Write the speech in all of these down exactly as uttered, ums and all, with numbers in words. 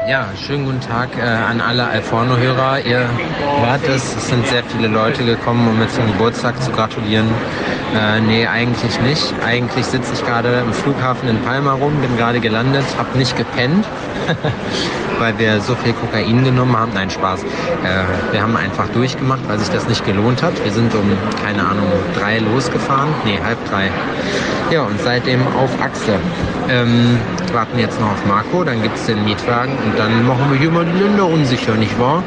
Ja, schönen guten Tag äh, an alle Alforno-Hörer. Ihr hört es, es sind sehr viele Leute gekommen, um mir zum Geburtstag zu gratulieren. Äh, nee, eigentlich nicht. Eigentlich sitze ich gerade im Flughafen in Palma rum, bin gerade gelandet, habe nicht gepennt, weil wir so viel Kokain genommen haben. Nein, Spaß. Äh, wir haben einfach durchgemacht, weil sich das nicht gelohnt hat. Wir sind um, keine Ahnung, drei losgefahren. Nee, halb drei. Ja, und seitdem auf Achse. Ähm, warten jetzt noch auf Marco, dann gibt es den Mietwagen und dann machen wir hier mal die Länder unsicher, nicht wahr?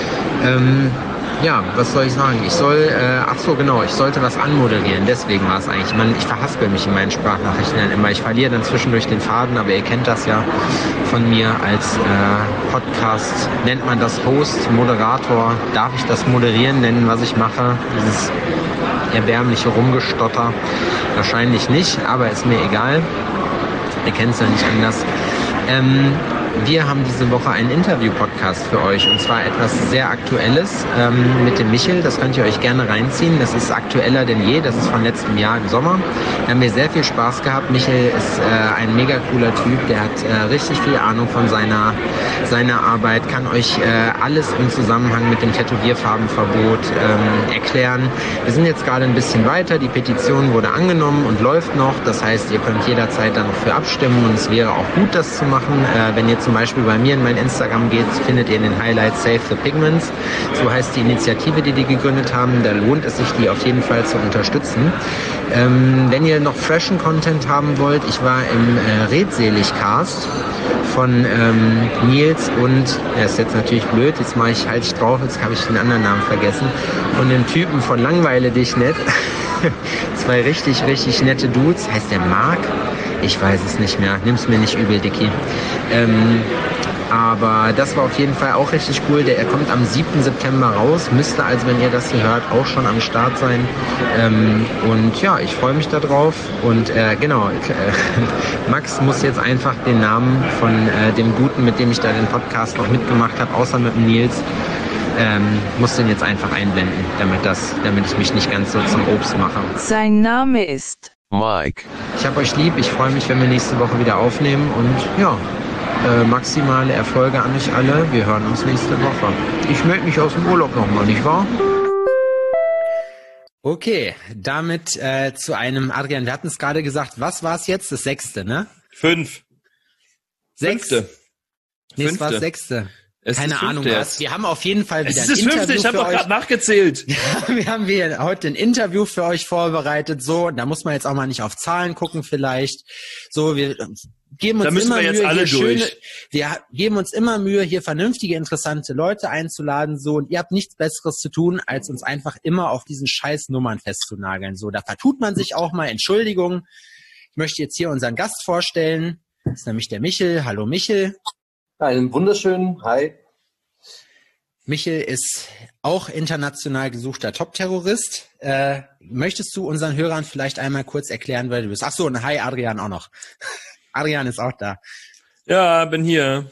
Ähm, ja, was soll ich sagen? Ich soll, äh, ach so, genau, ich sollte was anmoderieren, deswegen war es eigentlich. Man, ich verhaspel mich in meinen Sprachnachrichten dann immer. Ich verliere dann zwischendurch den Faden, aber ihr kennt das ja von mir als äh, Podcast. Nennt man das Host, Moderator? Darf ich das Moderieren nennen, was ich mache? Dieses erbärmliche Rumgestotter? Wahrscheinlich nicht, aber ist mir egal. Ihr kennt es ja nicht anders. Ähm, wir haben diese Woche einen Interview-Podcast für euch und zwar etwas sehr Aktuelles ähm, mit dem Michel. Das könnt ihr euch gerne reinziehen. Das ist aktueller denn je. Das ist von letztem Jahr im Sommer. Da haben wir sehr viel Spaß gehabt. Michel ist äh, ein mega cooler Typ. Der hat äh, richtig viel Ahnung von seiner, seiner Arbeit, kann euch äh, alles im Zusammenhang mit dem Tätowierfarbenverbot ähm, erklären. Wir sind jetzt gerade ein bisschen weiter. Die Petition wurde angenommen und läuft noch. Das heißt, ihr könnt jederzeit da noch für abstimmen und es wäre auch gut, das zu machen. Äh, wenn ihr zum Beispiel bei mir in mein Instagram geht, findet ihr in den Highlights Save the Pigments. So heißt die Initiative, die die gegründet haben. Da lohnt es sich, die auf jeden Fall zu unterstützen. Ähm, wenn ihr noch freshen Content haben wollt, ich war im äh, Redselig-Cast von ähm, Nils und, er ist jetzt natürlich blöd, jetzt mache ich halt drauf, jetzt habe ich den anderen Namen vergessen, von dem Typen von Langweile dich nicht. Zwei richtig, richtig nette Dudes. Heißt der Marc? Ich weiß es nicht mehr. Nimm's mir nicht übel, Dicky. Ähm, aber das war auf jeden Fall auch richtig cool. Der, er kommt am siebten September raus. Müsste also, wenn ihr das hier hört, auch schon am Start sein. Ähm, und ja, ich freue mich da drauf. Und äh, genau, äh, Max muss jetzt einfach den Namen von äh, dem Guten, mit dem ich da den Podcast noch mitgemacht habe, außer mit dem Nils, Ähm, muss den jetzt einfach einblenden, damit das, damit ich mich nicht ganz so zum Obst mache. Sein Name ist Mike. Ich hab euch lieb, ich freue mich, wenn wir nächste Woche wieder aufnehmen und ja, äh, maximale Erfolge an euch alle. Wir hören uns nächste Woche. Ich melde mich aus dem Urlaub nochmal, nicht wahr? Okay, damit äh, zu einem, Adrian, wir hatten es gerade gesagt, was war es jetzt? Das sechste, ne? Fünf. Sechs? Fünfte. Nee, es Fünfte. war das sechste. Es Keine ist Ahnung fünfte was. jetzt. Wir haben auf jeden Fall wieder Es ein ist das Interview fünfte, ich habe für doch euch. gerade nachgezählt. Wir haben hier heute ein Interview für euch vorbereitet. So, da muss man jetzt auch mal nicht auf Zahlen gucken vielleicht. So, wir geben uns Da müssen immer wir jetzt Mühe, alle hier durch. schöne, wir geben uns immer Mühe, hier vernünftige, interessante Leute einzuladen. So, und ihr habt nichts Besseres zu tun, als uns einfach immer auf diesen scheiß Nummern festzunageln. So, da vertut man sich auch mal. Entschuldigung. Ich möchte jetzt hier unseren Gast vorstellen. Das ist nämlich der Michel. Hallo Michel. Einen wunderschönen Hi. Michel ist auch international gesuchter Top-Terrorist. Äh, möchtest du unseren Hörern vielleicht einmal kurz erklären, wer du bist? Ach so, und hi Adrian auch noch. Adrian ist auch da. Ja, bin hier.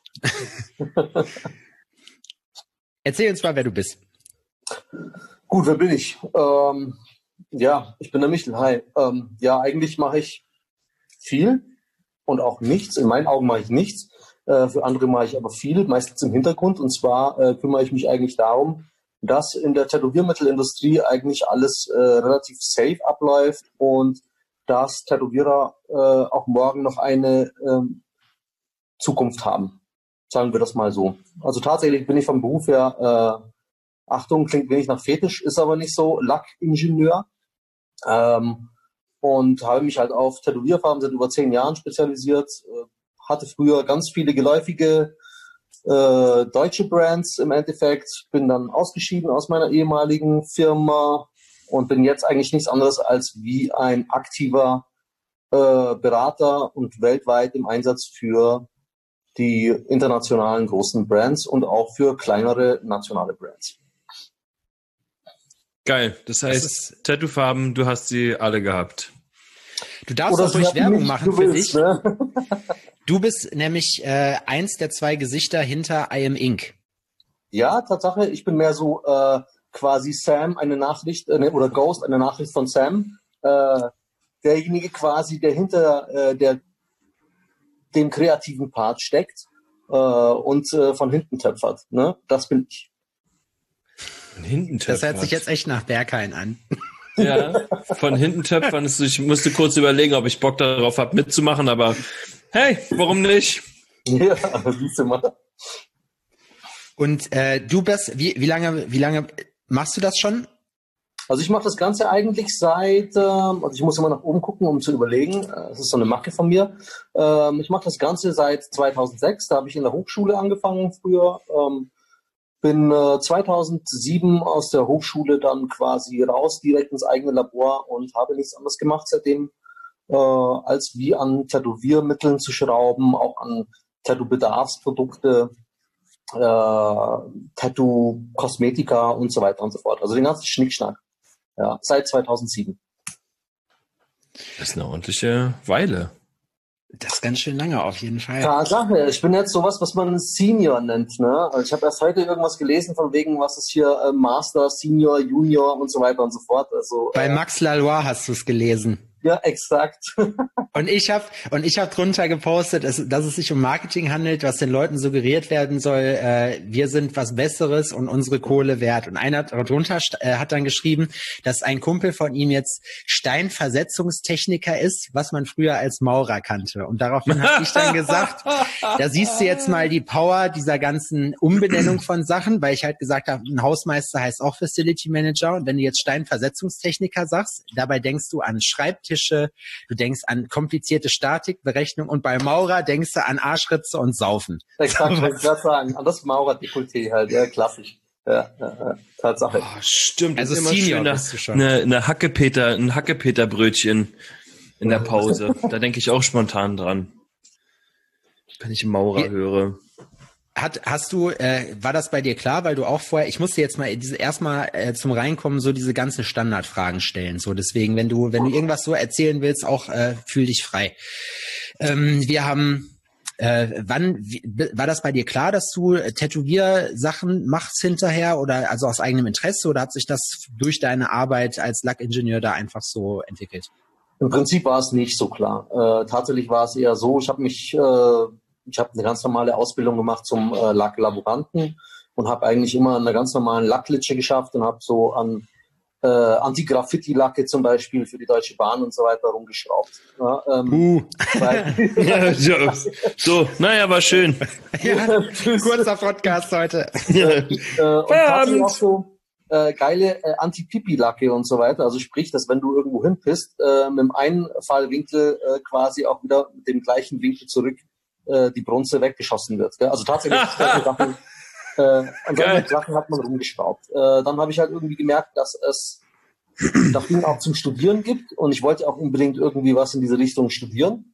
Erzähl uns mal, wer du bist. Gut, wer bin ich? Ähm, ja, ich bin der Michel. Hi. Ähm, ja, eigentlich mache ich viel und auch nichts. In meinen Augen mache ich nichts. Äh, für andere mache ich aber viel, meistens im Hintergrund. Und zwar äh, kümmere ich mich eigentlich darum, dass in der Tätowiermittelindustrie eigentlich alles äh, relativ safe abläuft und dass Tätowierer äh, auch morgen noch eine ähm, Zukunft haben. Sagen wir das mal so. Also tatsächlich bin ich vom Beruf her, äh, Achtung, klingt wenig nach Fetisch, ist aber nicht so, Lackingenieur. Ähm, und habe mich halt auf Tätowierfarben seit über zehn Jahren spezialisiert. Äh, hatte früher ganz viele geläufige äh, deutsche Brands im Endeffekt. Bin dann ausgeschieden aus meiner ehemaligen Firma und bin jetzt eigentlich nichts anderes als wie ein aktiver äh, Berater und weltweit im Einsatz für die internationalen großen Brands und auch für kleinere nationale Brands. Geil. Das heißt, Das Tattoofarben, du hast sie alle gehabt. Du darfst Oder auch ruhig so Werbung nicht, machen du für willst, dich. ne? Du bist nämlich äh, eins der zwei Gesichter hinter I Am Inc. Ja, Tatsache, ich bin mehr so äh, quasi Sam, eine Nachricht, äh, oder Ghost, eine Nachricht von Sam. Äh, derjenige quasi, der hinter äh, der, dem kreativen Part steckt. äh, und äh, von hinten töpfert. Ne? Das bin ich. Von hinten Das hört sich töpfert. jetzt echt nach Berghain an. Ja, von hinten töpfern. ist- Ich musste kurz überlegen, ob ich Bock darauf habe, mitzumachen, aber hey, warum nicht? Ja, siehst du mal. Und äh, du bist, wie, wie lange, wie lange machst du das schon? Also ich mache das Ganze eigentlich seit, ähm, also ich muss immer nach oben gucken, um zu überlegen. Äh, Das ist so eine Macke von mir. Ähm, ich mache das Ganze seit zweitausendsechs. Da habe ich in der Hochschule angefangen früher. Ähm, bin äh, zweitausendsieben aus der Hochschule dann quasi raus, direkt ins eigene Labor und habe nichts anderes gemacht seitdem, äh, als wie an Tätowiermitteln zu schrauben, auch an Tattoo-Bedarfsprodukte, äh, Tattoo-Kosmetika und so weiter und so fort. Also den ganzen Schnickschnack. Ja, seit zweitausendsieben. Das ist eine ordentliche Weile. Das ist ganz schön lange auf jeden Fall. Tatsache, ich bin jetzt sowas, was man Senior nennt. Ne? Also ich habe erst heute irgendwas gelesen von wegen, was ist hier äh, Master, Senior, Junior und so weiter und so fort. Also Bei äh, Max Laloy hast du es gelesen. ja, exakt. Und ich habe und ich habe drunter gepostet, dass, dass es sich um Marketing handelt, was den Leuten suggeriert werden soll, äh, wir sind was Besseres und unsere Kohle wert. Und einer drunter äh, hat dann geschrieben, dass ein Kumpel von ihm jetzt Steinversetzungstechniker ist, was man früher als Maurer kannte. Und daraufhin habe ich dann gesagt, da siehst du jetzt mal die Power dieser ganzen Umbenennung von Sachen, weil ich halt gesagt habe, ein Hausmeister heißt auch Facility Manager. Und wenn du jetzt Steinversetzungstechniker sagst, dabei denkst du an Schreibtische, du denkst an komplizierte Statikberechnung und bei Maurer denkst du an Arschritze und Saufen. Exakt, wollte ich gerade sagen. An das Maurer-Dekolleté halt, ja, klassisch. Ja, ja, ja, Tatsache. Oh, stimmt. Also Und immer Senior schön bist du schon. Eine, eine Hackepeter, ein Hackepeter-Brötchen in der Pause. Da denke ich auch spontan dran. Wenn ich Maurer Wie- höre. Hat, hast du, äh, war das bei dir klar, weil du auch vorher, ich musste jetzt mal diese erstmal äh, zum Reinkommen so diese ganzen Standardfragen stellen. So deswegen, wenn du, wenn du irgendwas so erzählen willst, auch äh, fühl dich frei. Ähm, wir haben, äh, wann wie, war das bei dir klar, dass du äh, Tätowiersachen machst hinterher oder also aus eigenem Interesse oder hat sich das durch deine Arbeit als Lackingenieur da einfach so entwickelt? Im Prinzip war es nicht so klar. Äh, tatsächlich war es eher so, ich habe mich, äh, ich habe eine ganz normale Ausbildung gemacht zum äh, Lacklaboranten und habe eigentlich immer eine ganz normalen Lacklitsche geschafft und habe so an äh, Anti-Graffiti-Lacke zum Beispiel für die Deutsche Bahn und so weiter rumgeschraubt. Ja, ähm, Uh. weil, Ja, ja. So, naja, war schön. Ja, kurzer Podcast heute. äh, und tatsächlich auch so äh, geile äh, Anti-Pipi-Lacke und so weiter. Also sprich, dass wenn du irgendwo hinpisst, äh, mit dem Einfallwinkel äh, quasi auch wieder mit dem gleichen Winkel zurück äh, die Bronze weggeschossen wird. Gell? Also tatsächlich solche Sachen, äh, an Geil. solchen Sachen hat man rumgeschraubt. Äh, dann habe ich halt irgendwie gemerkt, dass es das Ding auch zum Studieren gibt und ich wollte auch unbedingt irgendwie was in diese Richtung studieren.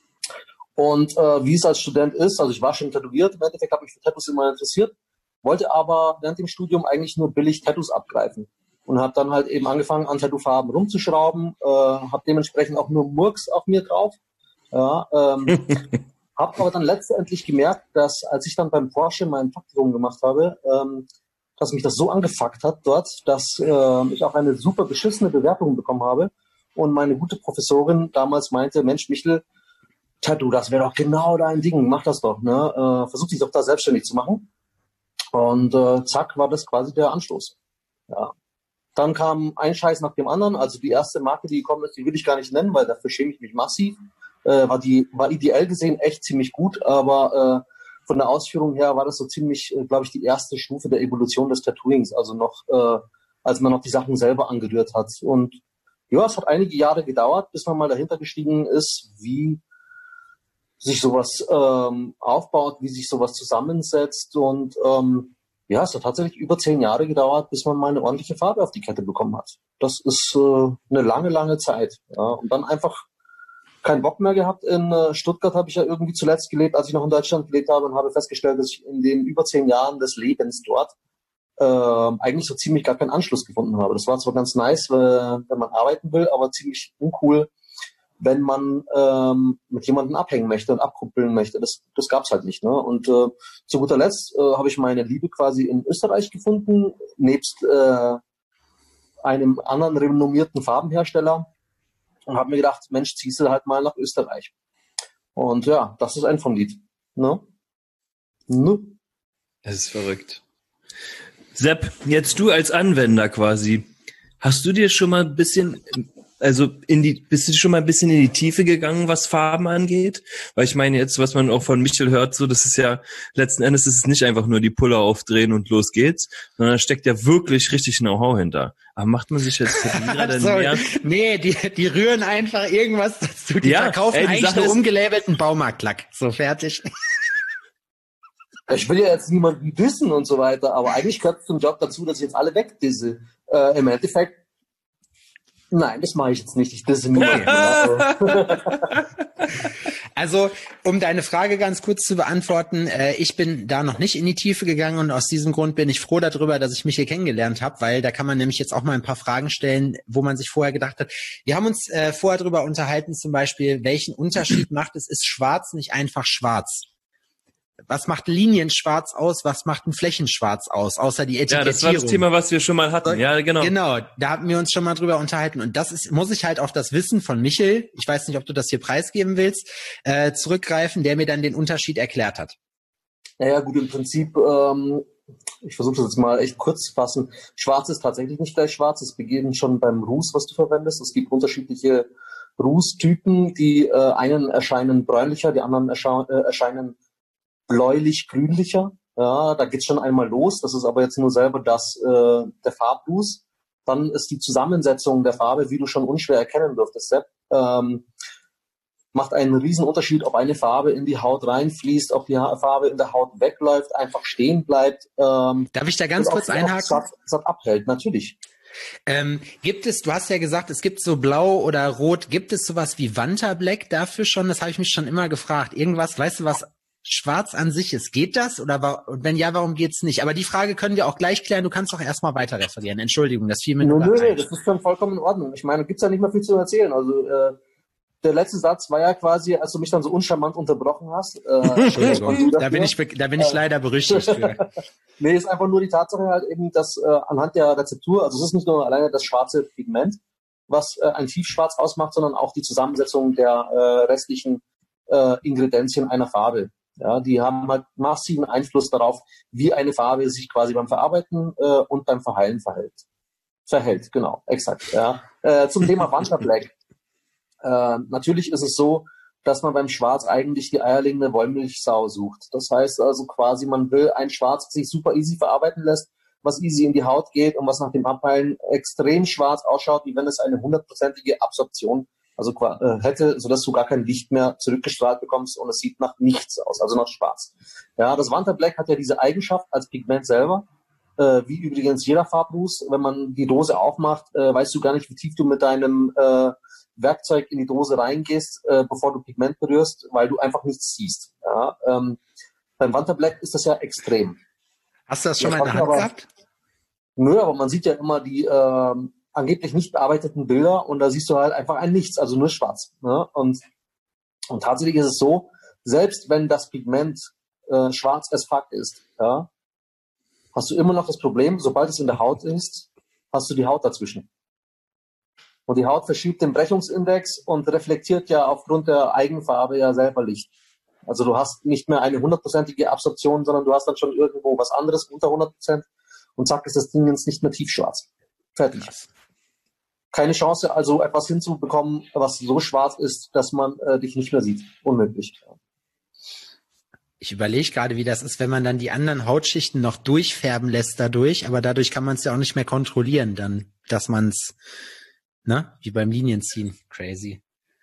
Und äh, wie es als Student ist, also ich war schon tätowiert, im Endeffekt habe mich für Tattoos immer interessiert, wollte aber während dem Studium eigentlich nur billig Tattoos abgreifen und habe dann halt eben angefangen, an Tattoofarben rumzuschrauben, äh, habe dementsprechend auch nur Murks auf mir drauf. Ja, ähm, habe aber dann letztendlich gemerkt, dass als ich dann beim Porsche meinen Praktikum gemacht habe, ähm, dass mich das so angefuckt hat dort, dass äh, ich auch eine super beschissene Bewertung bekommen habe und meine gute Professorin damals meinte, Mensch, Michel, Tattoo, das wäre doch genau dein Ding, mach das doch, ne? Äh, versuch dich doch da selbstständig zu machen. Und äh, zack, war das quasi der Anstoß. Ja. Dann kam ein Scheiß nach dem anderen. Also die erste Marke, die gekommen ist, die will ich gar nicht nennen, weil dafür schäme ich mich massiv. Äh, war die war ideell gesehen echt ziemlich gut, aber äh, von der Ausführung her war das so ziemlich, äh, glaube ich, die erste Stufe der Evolution des Tattooings. Also noch, äh, als man noch die Sachen selber angerührt hat. Und ja, es hat einige Jahre gedauert, bis man mal dahinter gestiegen ist, wie sich sowas ähm, aufbaut, wie sich sowas zusammensetzt. Und ähm, ja, es hat tatsächlich über zehn Jahre gedauert, bis man mal eine ordentliche Farbe auf die Kette bekommen hat. Das ist äh, eine lange, lange Zeit. Ja. Und dann einfach keinen Bock mehr gehabt. In äh, Stuttgart habe ich ja irgendwie zuletzt gelebt, als ich noch in Deutschland gelebt habe und habe festgestellt, dass ich in den über zehn Jahren des Lebens dort äh, eigentlich so ziemlich gar keinen Anschluss gefunden habe. Das war zwar ganz nice, äh, wenn man arbeiten will, aber ziemlich uncool, wenn man ähm, mit jemandem abhängen möchte und abkuppeln möchte. Das, das gab's halt nicht. Ne? Und äh, zu guter Letzt äh, habe ich meine Liebe quasi in Österreich gefunden, nebst äh, einem anderen renommierten Farbenhersteller und habe mir gedacht, Mensch, ziehst du halt mal nach Österreich. Und ja, das ist ein vom Lied. Ne? Nö. Das ist verrückt. Sepp, jetzt du als Anwender quasi, hast du dir schon mal ein bisschen, also in die, bist du schon mal ein bisschen in die Tiefe gegangen, was Farben angeht? Weil ich meine jetzt, was man auch von Michel hört, so, das ist ja, letzten Endes ist es nicht einfach nur die Puller aufdrehen und los geht's, sondern da steckt ja wirklich richtig Know-how hinter. Aber macht man sich jetzt gerade Sorry. mehr? Nee, die, die rühren einfach irgendwas dazu. Die Ja, verkaufen ey, die eigentlich Sache nur ist- umgelabelten Baumarktlack. So, fertig. Ich will ja jetzt niemanden dissen und so weiter, aber eigentlich gehört zum Job dazu, dass ich jetzt alle wegdisse. Äh, Im Endeffekt, nein, das mache ich jetzt nicht. Ich disse niemanden. Also. Also, um deine Frage ganz kurz zu beantworten, äh, ich bin da noch nicht in die Tiefe gegangen und aus diesem Grund bin ich froh darüber, dass ich mich hier kennengelernt habe, weil da kann man nämlich jetzt auch mal ein paar Fragen stellen, wo man sich vorher gedacht hat. Wir haben uns äh, vorher darüber unterhalten, zum Beispiel, welchen Unterschied macht es, ist schwarz nicht einfach schwarz? Was macht Linienschwarz aus? Was macht ein Flächenschwarz aus? Außer die Ja, Etikettierung. das war das Thema, was wir schon mal hatten. Ja, genau. Genau, da haben wir uns schon mal drüber unterhalten. Und das ist, muss ich halt auf das Wissen von Michel, ich weiß nicht, ob du das hier preisgeben willst, äh, zurückgreifen, der mir dann den Unterschied erklärt hat. Naja, gut, im Prinzip, ähm, ich versuche das jetzt mal echt kurz zu fassen. Schwarz ist tatsächlich nicht gleich schwarz. Es beginnt schon beim Ruß, was du verwendest. Es gibt unterschiedliche Rußtypen. Die äh, einen erscheinen bräunlicher, die anderen erscha- äh, erscheinen bläulich-grünlicher. Ja, da geht's schon einmal los. Das ist aber jetzt nur selber das, äh, der Farbruß. Dann ist die Zusammensetzung der Farbe, wie du schon unschwer erkennen dürftest, Sepp, ähm, macht einen riesen Unterschied, ob eine Farbe in die Haut reinfließt, ob die ha- Farbe in der Haut wegläuft, einfach stehen bleibt. Ähm, Darf ich da ganz und kurz auch- auch einhaken? Satt, satt abhält, natürlich. Ähm, gibt es, du hast ja gesagt, es gibt so blau oder rot, gibt es sowas wie Vanta Black dafür schon? Das habe ich mich schon immer gefragt. Irgendwas, weißt du, was schwarz an sich ist? Geht das? Oder wa- und wenn ja, warum geht's nicht? Aber die Frage können wir auch gleich klären. Du kannst doch erstmal weiter referieren. Entschuldigung, das fiel mir Nö, nur nö, grad nö, ein. das ist schon vollkommen in Ordnung. Ich meine, gibt's ja nicht mehr viel zu erzählen. Also äh, der letzte Satz war ja quasi, als du mich dann so uncharmant unterbrochen hast. Äh, Entschuldigung, da bin dafür. ich, be- da bin ich leider berüchtigt für. Nee, ist einfach nur die Tatsache halt eben, dass äh, anhand der Rezeptur, also es ist nicht nur alleine das schwarze Pigment, was äh, ein Tiefschwarz ausmacht, sondern auch die Zusammensetzung der äh, restlichen äh, Ingredienzien einer Farbe. Ja, die haben halt massiven Einfluss darauf, wie eine Farbe sich quasi beim Verarbeiten äh, und beim Verheilen verhält. Verhält, genau, exakt. Ja. Äh, zum Thema Vanta Black. Äh, natürlich ist es so, dass man beim Schwarz eigentlich die eierlegende Wollmilchsau sucht. Das heißt also quasi, man will ein Schwarz, das sich super easy verarbeiten lässt, was easy in die Haut geht und was nach dem Abheilen extrem schwarz ausschaut, wie wenn es eine hundertprozentige Absorption also äh, hätte, sodass du gar kein Licht mehr zurückgestrahlt bekommst und es sieht nach nichts aus, also nach schwarz. Ja, das Vanta Black hat ja diese Eigenschaft als Pigment selber, äh, wie übrigens jeder Farbruß. Wenn man die Dose aufmacht, äh, weißt du gar nicht, wie tief du mit deinem äh, Werkzeug in die Dose reingehst, äh, bevor du Pigment berührst, weil du einfach nichts siehst. Ja, ähm, beim Vanta Black ist das ja extrem. Hast du das schon Das mal in der hat Hand aber- gehabt? Nö, aber man sieht ja immer die ähm, angeblich nicht bearbeiteten Bilder und da siehst du halt einfach ein Nichts, also nur schwarz. Ne? Und, und tatsächlich ist es so, selbst wenn das Pigment äh, schwarz as fuck ist, ja, hast du immer noch das Problem, sobald es in der Haut ist, hast du die Haut dazwischen. Und die Haut verschiebt den Brechungsindex und reflektiert ja aufgrund der Eigenfarbe ja selber Licht. Also du hast nicht mehr eine hundertprozentige Absorption, sondern du hast dann schon irgendwo was anderes unter hundert Prozent und zack ist das Ding jetzt nicht mehr tiefschwarz. Fertig. Keine Chance, also etwas hinzubekommen, was so schwarz ist, dass man äh, dich nicht mehr sieht. Unmöglich. Ich überlege gerade, wie das ist, wenn man dann die anderen Hautschichten noch durchfärben lässt dadurch, aber dadurch kann man es ja auch nicht mehr kontrollieren, dann, dass man es, ne, wie beim Linienziehen. Crazy.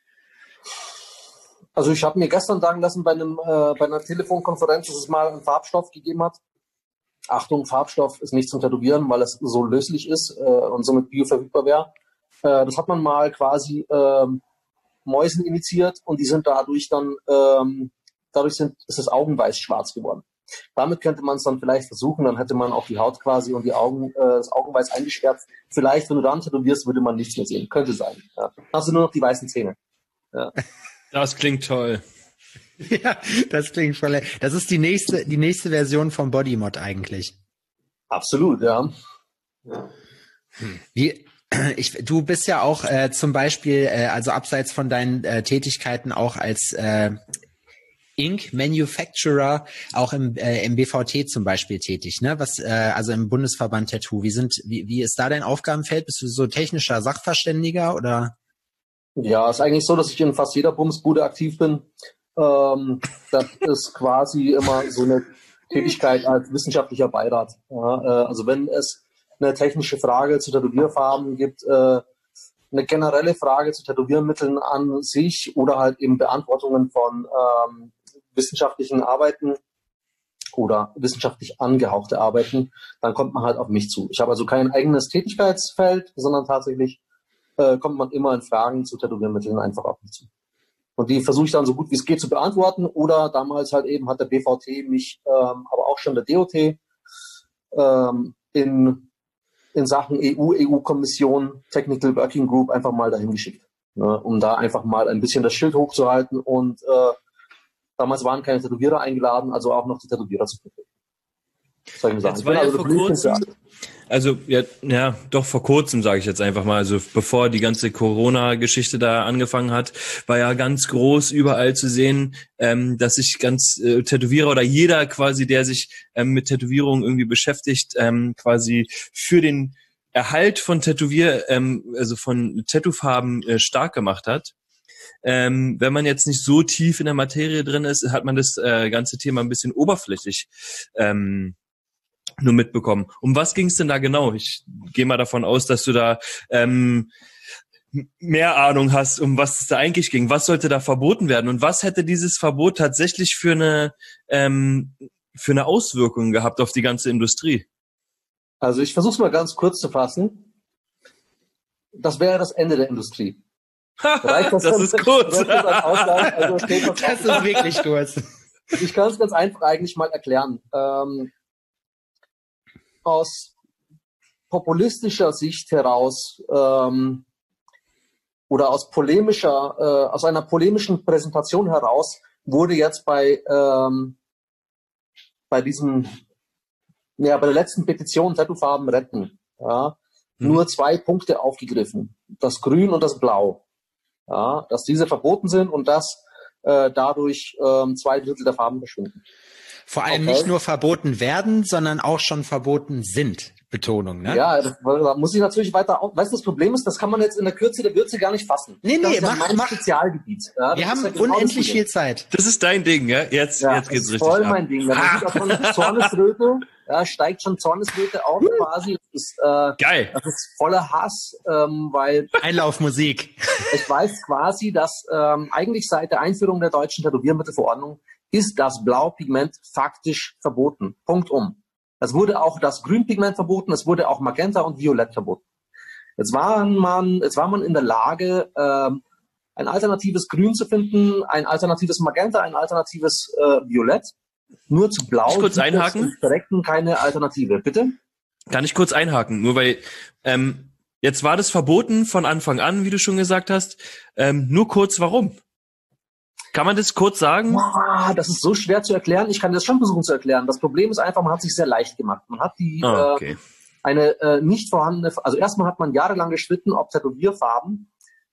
Also ich habe mir gestern sagen lassen bei einem äh, bei einer Telefonkonferenz, dass es mal einen Farbstoff gegeben hat. Achtung, Farbstoff ist nicht zum Tätowieren, weil es so löslich ist äh, und somit bioverfügbar wäre. Äh, das hat man mal quasi ähm, Mäusen initiiert und die sind dadurch dann, ähm, dadurch sind, ist das Augenweiß schwarz geworden. Damit könnte man es dann vielleicht versuchen, dann hätte man auch die Haut quasi und die Augen, äh, das Augenweiß eingeschwärzt. Vielleicht, wenn du dann tätowierst, würde man nichts mehr sehen. Könnte sein. Ja. Dann hast du nur noch die weißen Zähne. Ja. Das klingt toll. Ja, das klingt voll. Das ist die nächste, die nächste Version vom Bodymod eigentlich. Absolut, ja. Wie, ich, du bist ja auch äh, zum Beispiel, äh, also abseits von deinen äh, Tätigkeiten auch als äh, Ink Manufacturer auch im, äh, im B V T zum Beispiel tätig, ne? Was, äh, also im Bundesverband Tattoo. Wie sind, wie, wie ist da dein Aufgabenfeld? Bist du so technischer Sachverständiger oder? Ja, ist eigentlich so, dass ich in fast jeder Bumsbude aktiv bin. Ähm, das ist quasi immer so eine Tätigkeit als wissenschaftlicher Beirat. Ja, äh, also wenn es eine technische Frage zu Tätowierfarben gibt, äh, eine generelle Frage zu Tätowiermitteln an sich oder halt eben Beantwortungen von ähm, wissenschaftlichen Arbeiten oder wissenschaftlich angehauchte Arbeiten, dann kommt man halt auf mich zu. Ich habe also kein eigenes Tätigkeitsfeld, sondern tatsächlich äh, kommt man immer in Fragen zu Tätowiermitteln einfach auf mich zu. Und die versuche ich dann so gut wie es geht zu beantworten. Oder damals halt eben hat der B V T mich, ähm, aber auch schon der D O T, ähm, in, in Sachen E U, E U-Kommission, Technical Working Group einfach mal dahin geschickt. Ne, um da einfach mal ein bisschen das Schild hochzuhalten. Und äh, damals waren keine Tätowierer eingeladen, also auch noch die Tätowierer zu vertreten. Soll ich mir sagen. Jetzt war ja also vor kurzem, also ja, ja, doch vor kurzem sage ich jetzt einfach mal, also bevor die ganze Corona-Geschichte da angefangen hat, war ja ganz groß überall zu sehen, ähm, dass sich ganz äh, Tätowierer oder jeder quasi, der sich ähm, mit Tätowierungen irgendwie beschäftigt, ähm, quasi für den Erhalt von Tätowier, ähm, also von Tattoofarben äh, stark gemacht hat. Ähm, wenn man jetzt nicht so tief in der Materie drin ist, hat man das äh, ganze Thema ein bisschen oberflächlich ähm, nur mitbekommen. Um was ging es denn da genau? Ich gehe mal davon aus, dass du da ähm, mehr Ahnung hast, um was es da eigentlich ging. Was sollte da verboten werden? Und was hätte dieses Verbot tatsächlich für eine ähm, für eine Auswirkung gehabt auf die ganze Industrie? Also ich versuche es mal ganz kurz zu fassen. Das wäre das Ende der Industrie. das das ist kurz. Das, also das ist wirklich kurz. Ich kann es ganz einfach eigentlich mal erklären. Ähm, aus populistischer Sicht heraus ähm, oder aus polemischer, äh, aus einer polemischen Präsentation heraus wurde jetzt bei ähm, bei diesem, ja, bei der letzten Petition Tattoofarben retten, ja, mhm. nur zwei Punkte aufgegriffen: Das Grün und das Blau. Ja, dass diese verboten sind und dass äh, dadurch ähm, zwei Drittel der Farben verschwinden. Vor allem okay. nicht nur verboten werden, sondern auch schon verboten sind. Betonung, ne? Ja, das, da muss ich natürlich weiter auf. Weißt du, das Problem ist, das kann man jetzt in der Kürze der Würze gar nicht fassen. Nee, das nee, ist ja mach, mein mach. Spezialgebiet. Ja, wir haben ja genau unendlich viel Zeit. Das ist dein Ding, ja? Jetzt, ja, jetzt geht's das ist richtig voll ab. mein Ding. Da sieht auch schon Zornesröte, ja, steigt schon Zornesröte auf quasi. Das ist, äh, Geil. Das ist voller Hass, ähm, weil Einlaufmusik. Ich weiß quasi, dass ähm, eigentlich seit der Einführung der deutschen Tätowiermittelverordnung ist das Blaupigment faktisch verboten. Punkt um. Es wurde auch das Grünpigment verboten, es wurde auch Magenta und Violett verboten. Jetzt war man, jetzt war man in der Lage, ähm, ein alternatives Grün zu finden, ein alternatives Magenta, ein alternatives äh, Violett. Nur zu Blau. Kann ich kurz einhaken? Direkt keine Alternative. Bitte? Kann ich kurz einhaken? Nur weil ähm, jetzt war das verboten von Anfang an, wie du schon gesagt hast. Ähm, nur kurz, warum? Kann man das kurz sagen? Boah, das ist so schwer zu erklären. Ich kann das schon versuchen zu erklären. Das Problem ist einfach, man hat sich sehr leicht gemacht. Man hat die oh, okay. äh, eine äh, nicht vorhandene, also erstmal hat man jahrelang gestritten, ob Tätowierfarben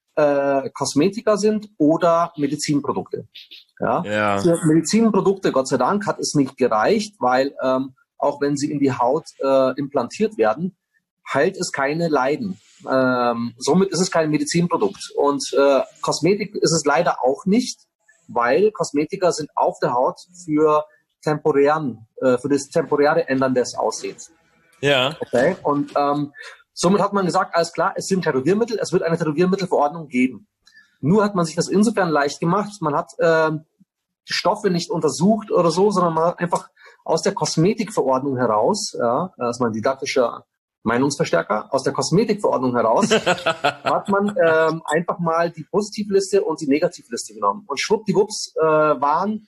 äh, Kosmetika sind oder Medizinprodukte. Ja? Ja. Für Medizinprodukte, Gott sei Dank, hat es nicht gereicht, weil ähm, auch wenn sie in die Haut äh, implantiert werden, heilt es keine Leiden. Ähm, somit ist es kein Medizinprodukt. Und äh, Kosmetik ist es leider auch nicht, weil Kosmetika sind auf der Haut für temporären, äh, für das temporäre Ändern des Aussehens. Ja. Okay. Und ähm, somit hat man gesagt, alles klar, es sind Tätowiermittel, es wird eine Tätowiermittelverordnung geben. Nur hat man sich das insofern leicht gemacht, man hat äh, die Stoffe nicht untersucht oder so, sondern man hat einfach aus der Kosmetikverordnung heraus, ja, das ist mein didaktischer Meinungsverstärker, aus der Kosmetikverordnung heraus hat man ähm, einfach mal die Positivliste und die Negativliste genommen. Und schwuppdiwupps äh, waren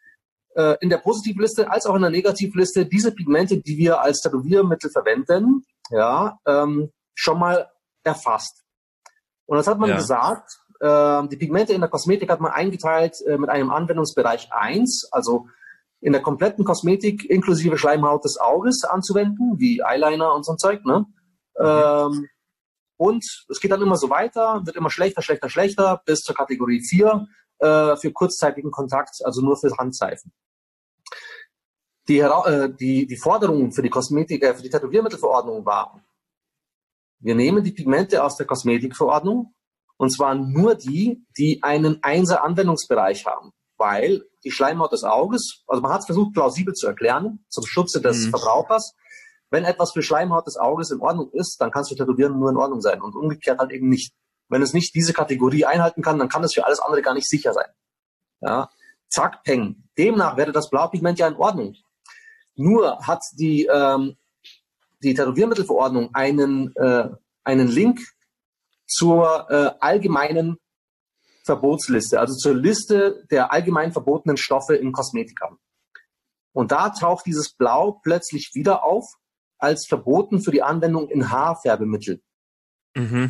äh, in der Positivliste als auch in der Negativliste diese Pigmente, die wir als Tätowiermittel verwenden, ja, ähm, schon mal erfasst. Und das hat man ja. gesagt, äh, die Pigmente in der Kosmetik hat man eingeteilt äh, mit einem Anwendungsbereich eins, also in der kompletten Kosmetik inklusive Schleimhaut des Auges anzuwenden, wie Eyeliner und so ein Zeug, ne? Mhm. Ähm, und es geht dann immer so weiter, wird immer schlechter, schlechter, schlechter, bis zur Kategorie vier, äh, für kurzzeitigen Kontakt, also nur für Handseifen. Die, äh, die, die Forderung für die Kosmetik, äh, für die Tätowiermittelverordnung war, wir nehmen die Pigmente aus der Kosmetikverordnung, und zwar nur die, die einen Einser-Anwendungsbereich haben, weil die Schleimhaut des Auges, also man hat es versucht plausibel zu erklären, zum Schutze des mhm. Verbrauchers, wenn etwas für Schleimhaut des Auges in Ordnung ist, dann kann es für Tätowieren nur in Ordnung sein und umgekehrt halt eben nicht. Wenn es nicht diese Kategorie einhalten kann, dann kann es für alles andere gar nicht sicher sein. Ja, zack, peng. Demnach wäre das Blaupigment ja in Ordnung. Nur hat die, ähm, die Tätowiermittelverordnung einen, äh, einen Link zur äh, allgemeinen Verbotsliste, also zur Liste der allgemein verbotenen Stoffe in Kosmetika. Und da taucht dieses Blau plötzlich wieder auf als verboten für die Anwendung in Haarfärbemittel. Mhm.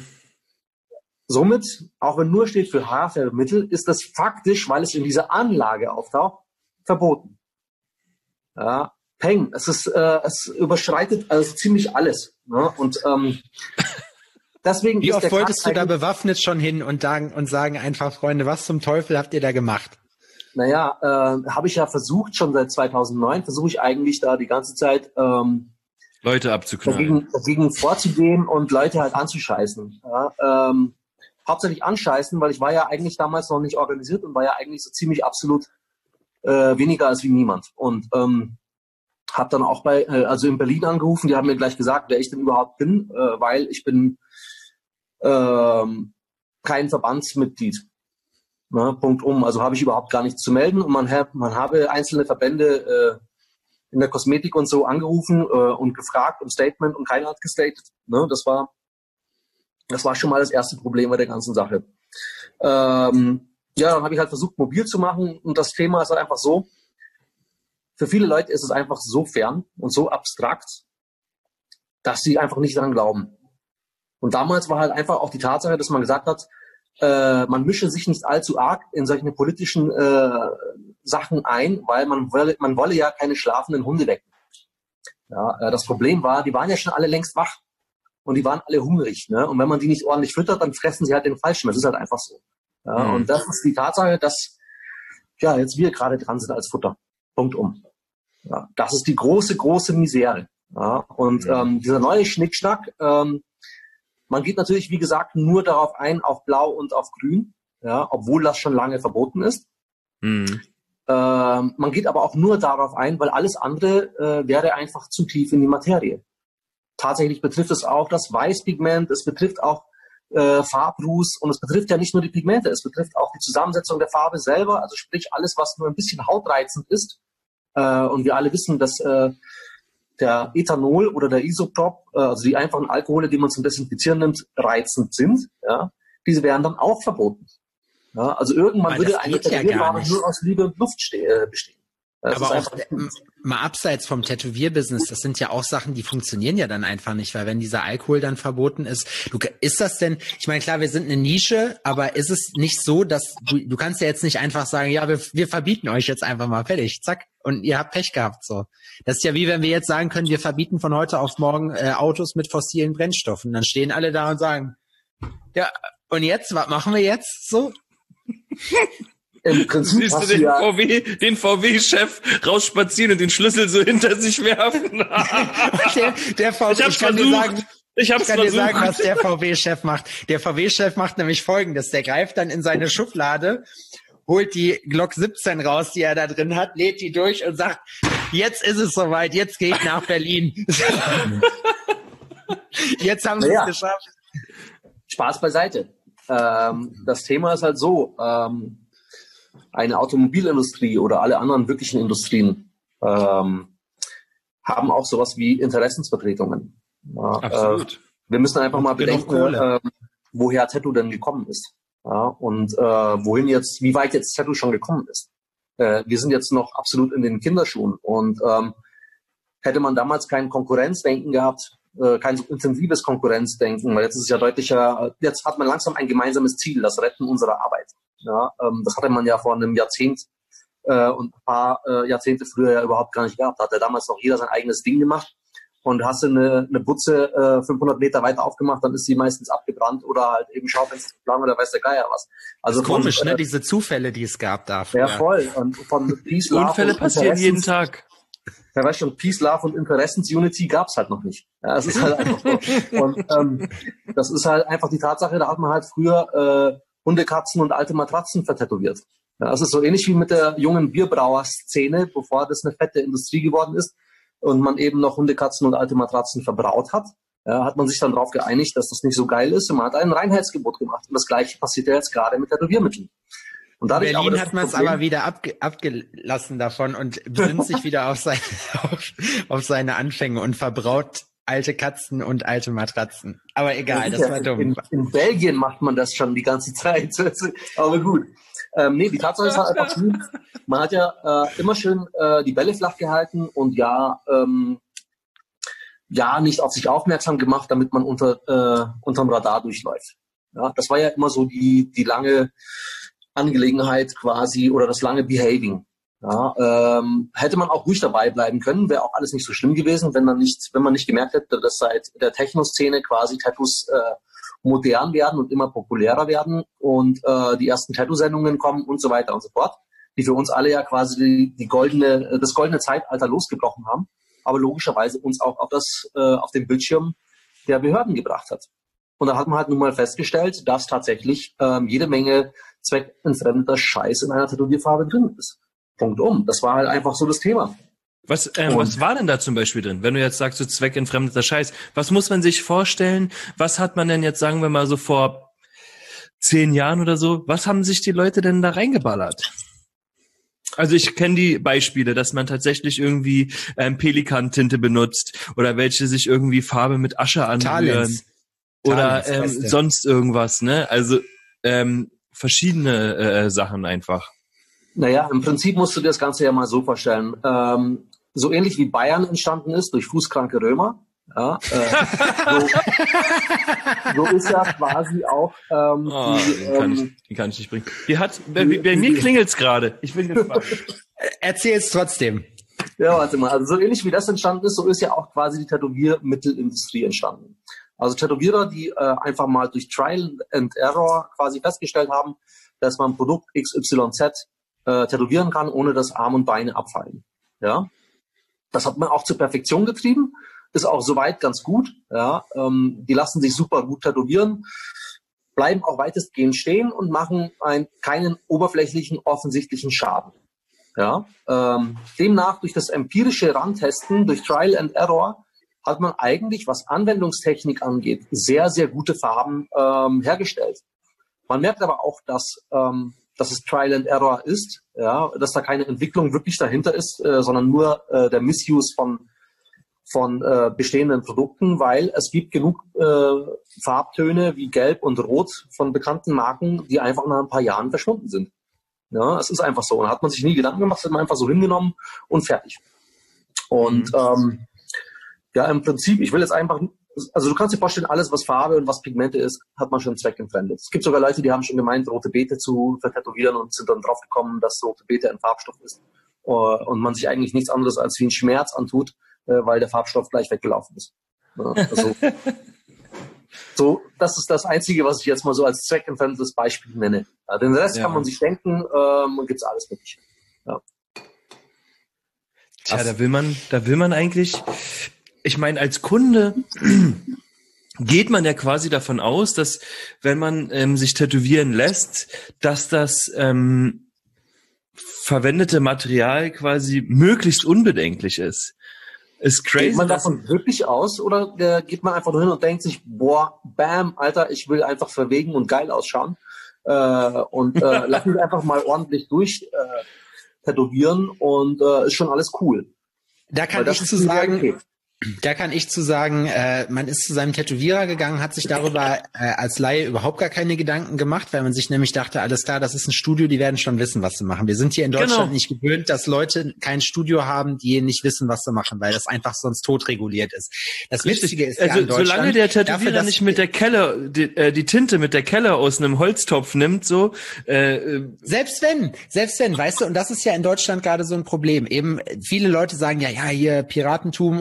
Somit, auch wenn nur steht für Haarfärbemittel, ist das faktisch, weil es in dieser Anlage auftaucht, verboten. Ja, peng, es ist, äh, es überschreitet also ziemlich alles. Ne? Und ähm, deswegen Wie ist oft der wolltest Kack du da bewaffnet schon hin und sagen, und sagen einfach, Freunde, was zum Teufel habt ihr da gemacht? Naja, äh, habe ich ja versucht, schon seit zweitausendneun, versuche ich eigentlich da die ganze Zeit ähm, Leute abzuknallen. Dagegen, dagegen vorzugehen und Leute halt anzuscheißen. Ja, ähm, hauptsächlich anscheißen, weil ich war ja eigentlich damals noch nicht organisiert und war ja eigentlich so ziemlich absolut äh, weniger als wie niemand. Und ähm, habe dann auch bei, äh, also in Berlin angerufen, die haben mir gleich gesagt, wer ich denn überhaupt bin, äh, weil ich bin ähm, kein Verbandsmitglied. Ne, Punkt um. Also habe ich überhaupt gar nichts zu melden und man, man habe einzelne Verbände äh, in der Kosmetik und so angerufen äh, und gefragt um Statement und keiner hat gestatet. Ne, das war das war schon mal das erste Problem bei der ganzen Sache. Ähm, ja, dann habe ich halt versucht, mobil zu machen und das Thema ist halt einfach so, für viele Leute ist es einfach so fern und so abstrakt, dass sie einfach nicht daran glauben. Und damals war halt einfach auch die Tatsache, dass man gesagt hat, äh, man mische sich nicht allzu arg in solche politischen äh, Sachen ein, weil man wolle, man wolle ja keine schlafenden Hunde wecken. Ja, äh, das Problem war, die waren ja schon alle längst wach und die waren alle hungrig. Ne? Und wenn man die nicht ordentlich füttert, dann fressen sie halt den Falschen. Das ist halt einfach so. Ja? Mhm. Und das ist die Tatsache, dass ja jetzt wir gerade dran sind als Futter. Punkt um. Ja, das ist die große, große Misere. Ja? Und mhm. ähm, dieser neue Schnickschnack, ähm, man geht natürlich, wie gesagt, nur darauf ein, auf Blau und auf Grün, ja, obwohl das schon lange verboten ist. Mhm. Ähm, man geht aber auch nur darauf ein, weil alles andere äh, wäre einfach zu tief in die Materie. Tatsächlich betrifft es auch das Weißpigment, es betrifft auch äh, Farbruß und es betrifft ja nicht nur die Pigmente, es betrifft auch die Zusammensetzung der Farbe selber, also sprich alles, was nur ein bisschen hautreizend ist. Äh, und wir alle wissen, dass äh, der Ethanol oder der Isoprop, äh, also die einfachen Alkohole, die man zum Desinfizieren nimmt, reizend sind. Ja, diese wären dann auch verboten. Ja, also irgendwann aber würde eine Tätowierware ja nur aus Liebe und Luft ste- äh, bestehen. Das aber auch mal abseits vom Tätowierbusiness, das sind ja auch Sachen, die funktionieren ja dann einfach nicht, weil wenn dieser Alkohol dann verboten ist, du, ist das denn, ich meine, klar, wir sind eine Nische, aber ist es nicht so, dass du, du kannst ja jetzt nicht einfach sagen, ja, wir, wir verbieten euch jetzt einfach mal, fertig, zack, und ihr habt Pech gehabt, so. Das ist ja wie wenn wir jetzt sagen können, wir verbieten von heute auf morgen äh, Autos mit fossilen Brennstoffen, dann stehen alle da und sagen, ja, und jetzt, was machen wir jetzt, so? Im Prinzip siehst du den, ja V W, den V W-Chef rausspazieren und den Schlüssel so hinter sich werfen. der, der V W, ich hab's ich kann versucht. dir sagen, ich, hab's ich kann versucht. dir sagen, was der V W-Chef macht. Der V W-Chef macht nämlich Folgendes. Der greift dann in seine Schublade, holt die Glock siebzehn raus, die er da drin hat, lädt die durch und sagt, jetzt ist es soweit, jetzt geht nach Berlin. Jetzt haben sie naja. es geschafft. Spaß beiseite. Ähm, das Thema ist halt so, ähm, eine Automobilindustrie oder alle anderen wirklichen Industrien ähm, haben auch sowas wie Interessensvertretungen. Ja, absolut. Äh, wir müssen einfach und mal bedenken, äh, woher Tattoo denn gekommen ist. Ja, und äh, wohin jetzt, wie weit jetzt Tattoo schon gekommen ist. Äh, wir sind jetzt noch absolut in den Kinderschuhen. Und ähm, hätte man damals kein Konkurrenzdenken gehabt, äh, kein so intensives Konkurrenzdenken, weil jetzt ist es ja deutlicher, jetzt hat man langsam ein gemeinsames Ziel, das Retten unserer Arbeit. Ja, ähm, das hatte man ja vor einem Jahrzehnt äh, und ein paar äh, Jahrzehnte früher ja überhaupt gar nicht gehabt. Da hat ja damals noch jeder sein eigenes Ding gemacht. Und hast du eine, eine Butze äh, fünfhundert Meter weiter aufgemacht, dann ist sie meistens abgebrannt oder halt eben Schaufensterplan oder weiß der Geier was. Also das ist komisch, von, ne? Äh, Diese Zufälle, die es gab dafür. Ja, voll. Und von Peace, Love Unfälle und passieren jeden Tag. Ja, weißt schon, Peace, Love und Interessensunity gab's halt noch nicht. Ja, es ist halt einfach so. Und ähm, das ist halt einfach die Tatsache, da hat man halt früher äh, Hunde, Katzen und alte Matratzen vertätowiert. Ja, das ist so ähnlich wie mit der jungen Bierbrauer-Szene, bevor das eine fette Industrie geworden ist und man eben noch Hunde, Katzen und alte Matratzen verbraut hat. Ja, hat man sich dann darauf geeinigt, dass das nicht so geil ist und man hat ein Reinheitsgebot gemacht. Und das Gleiche passiert ja jetzt gerade mit Tätowiermitteln. Und In Berlin aber hat man es aber wieder abge abgelassen davon und besinnt sich wieder auf, sein, auf, auf seine Anfänge und verbraut alte Katzen und alte Matratzen. Aber egal, das war dumm. In, in Belgien macht man das schon die ganze Zeit. Aber gut. Ähm, nee, die Tatsache ist halt einfach, man hat ja äh, immer schön äh, die Bälle flach gehalten und ja, ähm, ja, nicht auf sich aufmerksam gemacht, damit man unter äh, unterm Radar durchläuft. Ja, das war ja immer so die die lange Angelegenheit quasi oder das lange Behaving. Ja, ähm, hätte man auch ruhig dabei bleiben können, wäre auch alles nicht so schlimm gewesen, wenn man nicht, wenn man nicht gemerkt hätte, dass seit der Techno-Szene quasi Tattoos äh, modern werden und immer populärer werden und äh, die ersten Tattoo-Sendungen kommen und so weiter und so fort, die für uns alle ja quasi die, die goldene, das goldene Zeitalter losgebrochen haben, aber logischerweise uns auch auf das, äh, auf den Bildschirm der Behörden gebracht hat. Und da hat man halt nun mal festgestellt, dass tatsächlich ähm, jede Menge zweckentfremder Scheiß in einer Tätowierfarbe drin ist. Punkt um. Das war halt einfach so das Thema. Was, ähm, was war denn da zum Beispiel drin? Wenn du jetzt sagst, so zweckentfremdeter Scheiß, was muss man sich vorstellen? Was hat man denn jetzt, sagen wir mal so vor zehn Jahren oder so, was haben sich die Leute denn da reingeballert? Also ich kenne die Beispiele, dass man tatsächlich irgendwie ähm, Pelikan-Tinte benutzt oder welche sich irgendwie Farbe mit Asche anrühren. Oder ähm, sonst irgendwas, ne? Also ähm, verschiedene äh, Sachen einfach. Naja, im Prinzip musst du dir das Ganze ja mal so vorstellen. Ähm, so ähnlich wie Bayern entstanden ist durch fußkranke Römer. Ja, äh, so, so ist ja quasi auch ähm, oh, die, den, kann ähm, ich, den kann ich nicht bringen. Die hat, bei, bei mir klingelt's gerade. Ich bin gespannt. Erzähl's trotzdem. Ja, warte mal. Also so ähnlich wie das entstanden ist, so ist ja auch quasi die Tätowiermittelindustrie entstanden. Also Tätowierer, die äh, einfach mal durch Trial and Error quasi festgestellt haben, dass man Produkt X Y Z äh, tätowieren kann, ohne dass Arm und Beine abfallen. Ja, das hat man auch zur Perfektion getrieben, ist auch soweit ganz gut. Ja, ähm, die lassen sich super gut tätowieren, bleiben auch weitestgehend stehen und machen ein, keinen oberflächlichen, offensichtlichen Schaden. Ja, ähm, demnach durch das empirische Rantesten, durch Trial and Error, hat man eigentlich, was Anwendungstechnik angeht, sehr, sehr gute Farben ähm, hergestellt. Man merkt aber auch, dass, ähm, dass es Trial and Error ist, ja, dass da keine Entwicklung wirklich dahinter ist, äh, sondern nur äh, der Missuse von, von äh, bestehenden Produkten, weil es gibt genug äh, Farbtöne wie Gelb und Rot von bekannten Marken, die einfach nach ein paar Jahren verschwunden sind. Ja, es ist einfach so. Und da hat man sich nie Gedanken gemacht, hat man einfach so hingenommen und fertig. Und mhm. ähm, ja, im Prinzip, ich will jetzt einfach, also du kannst dir vorstellen, alles, was Farbe und was Pigmente ist, hat man schon zweckentfremdet. Es gibt sogar Leute, die haben schon gemeint, rote Beete zu vertätowieren und sind dann drauf gekommen, dass rote Beete ein Farbstoff ist. Und man sich eigentlich nichts anderes als wie ein Schmerz antut, weil der Farbstoff gleich weggelaufen ist. Ja, also, so, das ist das Einzige, was ich jetzt mal so als zweckentfremdetes Beispiel nenne. Ja, den Rest ja. kann man sich denken, ähm, und gibt's alles mögliche. Ja. Tja, da will man, da will man eigentlich, ich meine, als Kunde geht man ja quasi davon aus, dass wenn man ähm, sich tätowieren lässt, dass das ähm, verwendete Material quasi möglichst unbedenklich ist. Ist crazy. Geht man davon wirklich aus oder äh, geht man einfach nur hin und denkt sich, boah, bam, Alter, ich will einfach verwegen und geil ausschauen äh, und äh, lass mich einfach mal ordentlich durch äh, tätowieren und äh, ist schon alles cool. Da kann ich zu sagen, da kann ich zu sagen, äh, man ist zu seinem Tätowierer gegangen, hat sich darüber äh, als Laie überhaupt gar keine Gedanken gemacht, weil man sich nämlich dachte, alles klar, das ist ein Studio, die werden schon wissen, was sie machen. Wir sind hier in Deutschland genau. nicht gewöhnt, dass Leute kein Studio haben, die nicht wissen, was sie machen, weil das einfach sonst totreguliert ist. Das Richtig. Witzige ist also, ja in Deutschland, solange der Tätowierer dafür, nicht mit der Kelle, die, äh, die Tinte mit der Kelle aus einem Holztopf nimmt, so. Äh, selbst wenn, selbst wenn, weißt du, und das ist ja in Deutschland gerade so ein Problem. Eben viele Leute sagen ja, ja, hier Piratentum und was auch immer.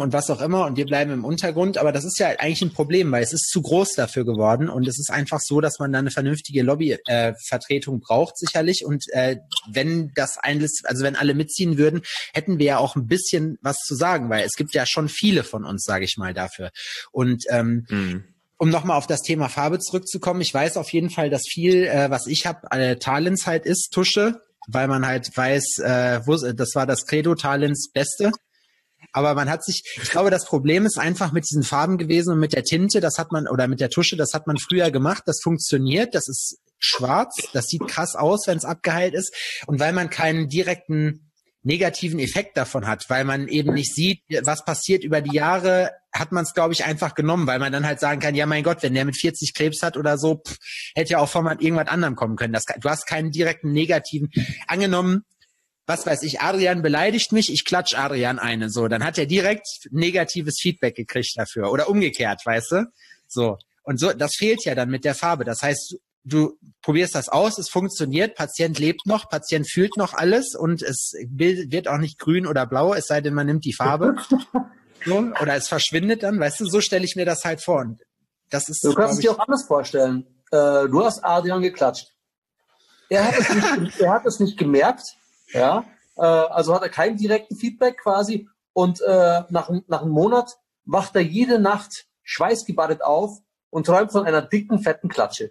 immer und wir bleiben im Untergrund. Aber das ist ja eigentlich ein Problem, weil es ist zu groß dafür geworden und es ist einfach so, dass man da eine vernünftige Lobbyvertretung äh, braucht sicherlich. Und äh, wenn das alles, also wenn alle mitziehen würden, hätten wir ja auch ein bisschen was zu sagen, weil es gibt ja schon viele von uns, sage ich mal, dafür. Und ähm, mhm. um nochmal auf das Thema Farbe zurückzukommen, ich weiß auf jeden Fall, dass viel, äh, was ich habe, äh, Talents halt ist, Tusche, weil man halt weiß, äh, wo, das war das Credo, Talents Beste. Aber man hat sich, ich glaube, das Problem ist einfach mit diesen Farben gewesen und mit der Tinte, das hat man, oder mit der Tusche, das hat man früher gemacht, das funktioniert, das ist schwarz, das sieht krass aus, wenn es abgeheilt ist. Und weil man keinen direkten negativen Effekt davon hat, weil man eben nicht sieht, was passiert über die Jahre, hat man es, glaube ich, einfach genommen, weil man dann halt sagen kann, ja mein Gott, wenn der mit vierzig Krebs hat oder so, pff, hätte ja auch von irgendwas anderem kommen können. Das, du hast keinen direkten negativen, angenommen, was weiß ich, Adrian beleidigt mich, ich klatsch Adrian eine, so, dann hat er direkt negatives Feedback gekriegt dafür oder umgekehrt, weißt du, so. Und so, das fehlt ja dann mit der Farbe, das heißt, du probierst das aus, es funktioniert, Patient lebt noch, Patient fühlt noch alles und es wird auch nicht grün oder blau, es sei denn, man nimmt die Farbe. So, oder es verschwindet dann, weißt du, so stelle ich mir das halt vor. Und das ist, du kannst es dir auch anders vorstellen. Äh, du hast Adrian geklatscht. Er hat es nicht, er hat es nicht gemerkt, ja, äh, also hat er keinen direkten Feedback quasi und äh, nach, nach einem Monat wacht er jede Nacht schweißgebadet auf und träumt von einer dicken, fetten Klatsche.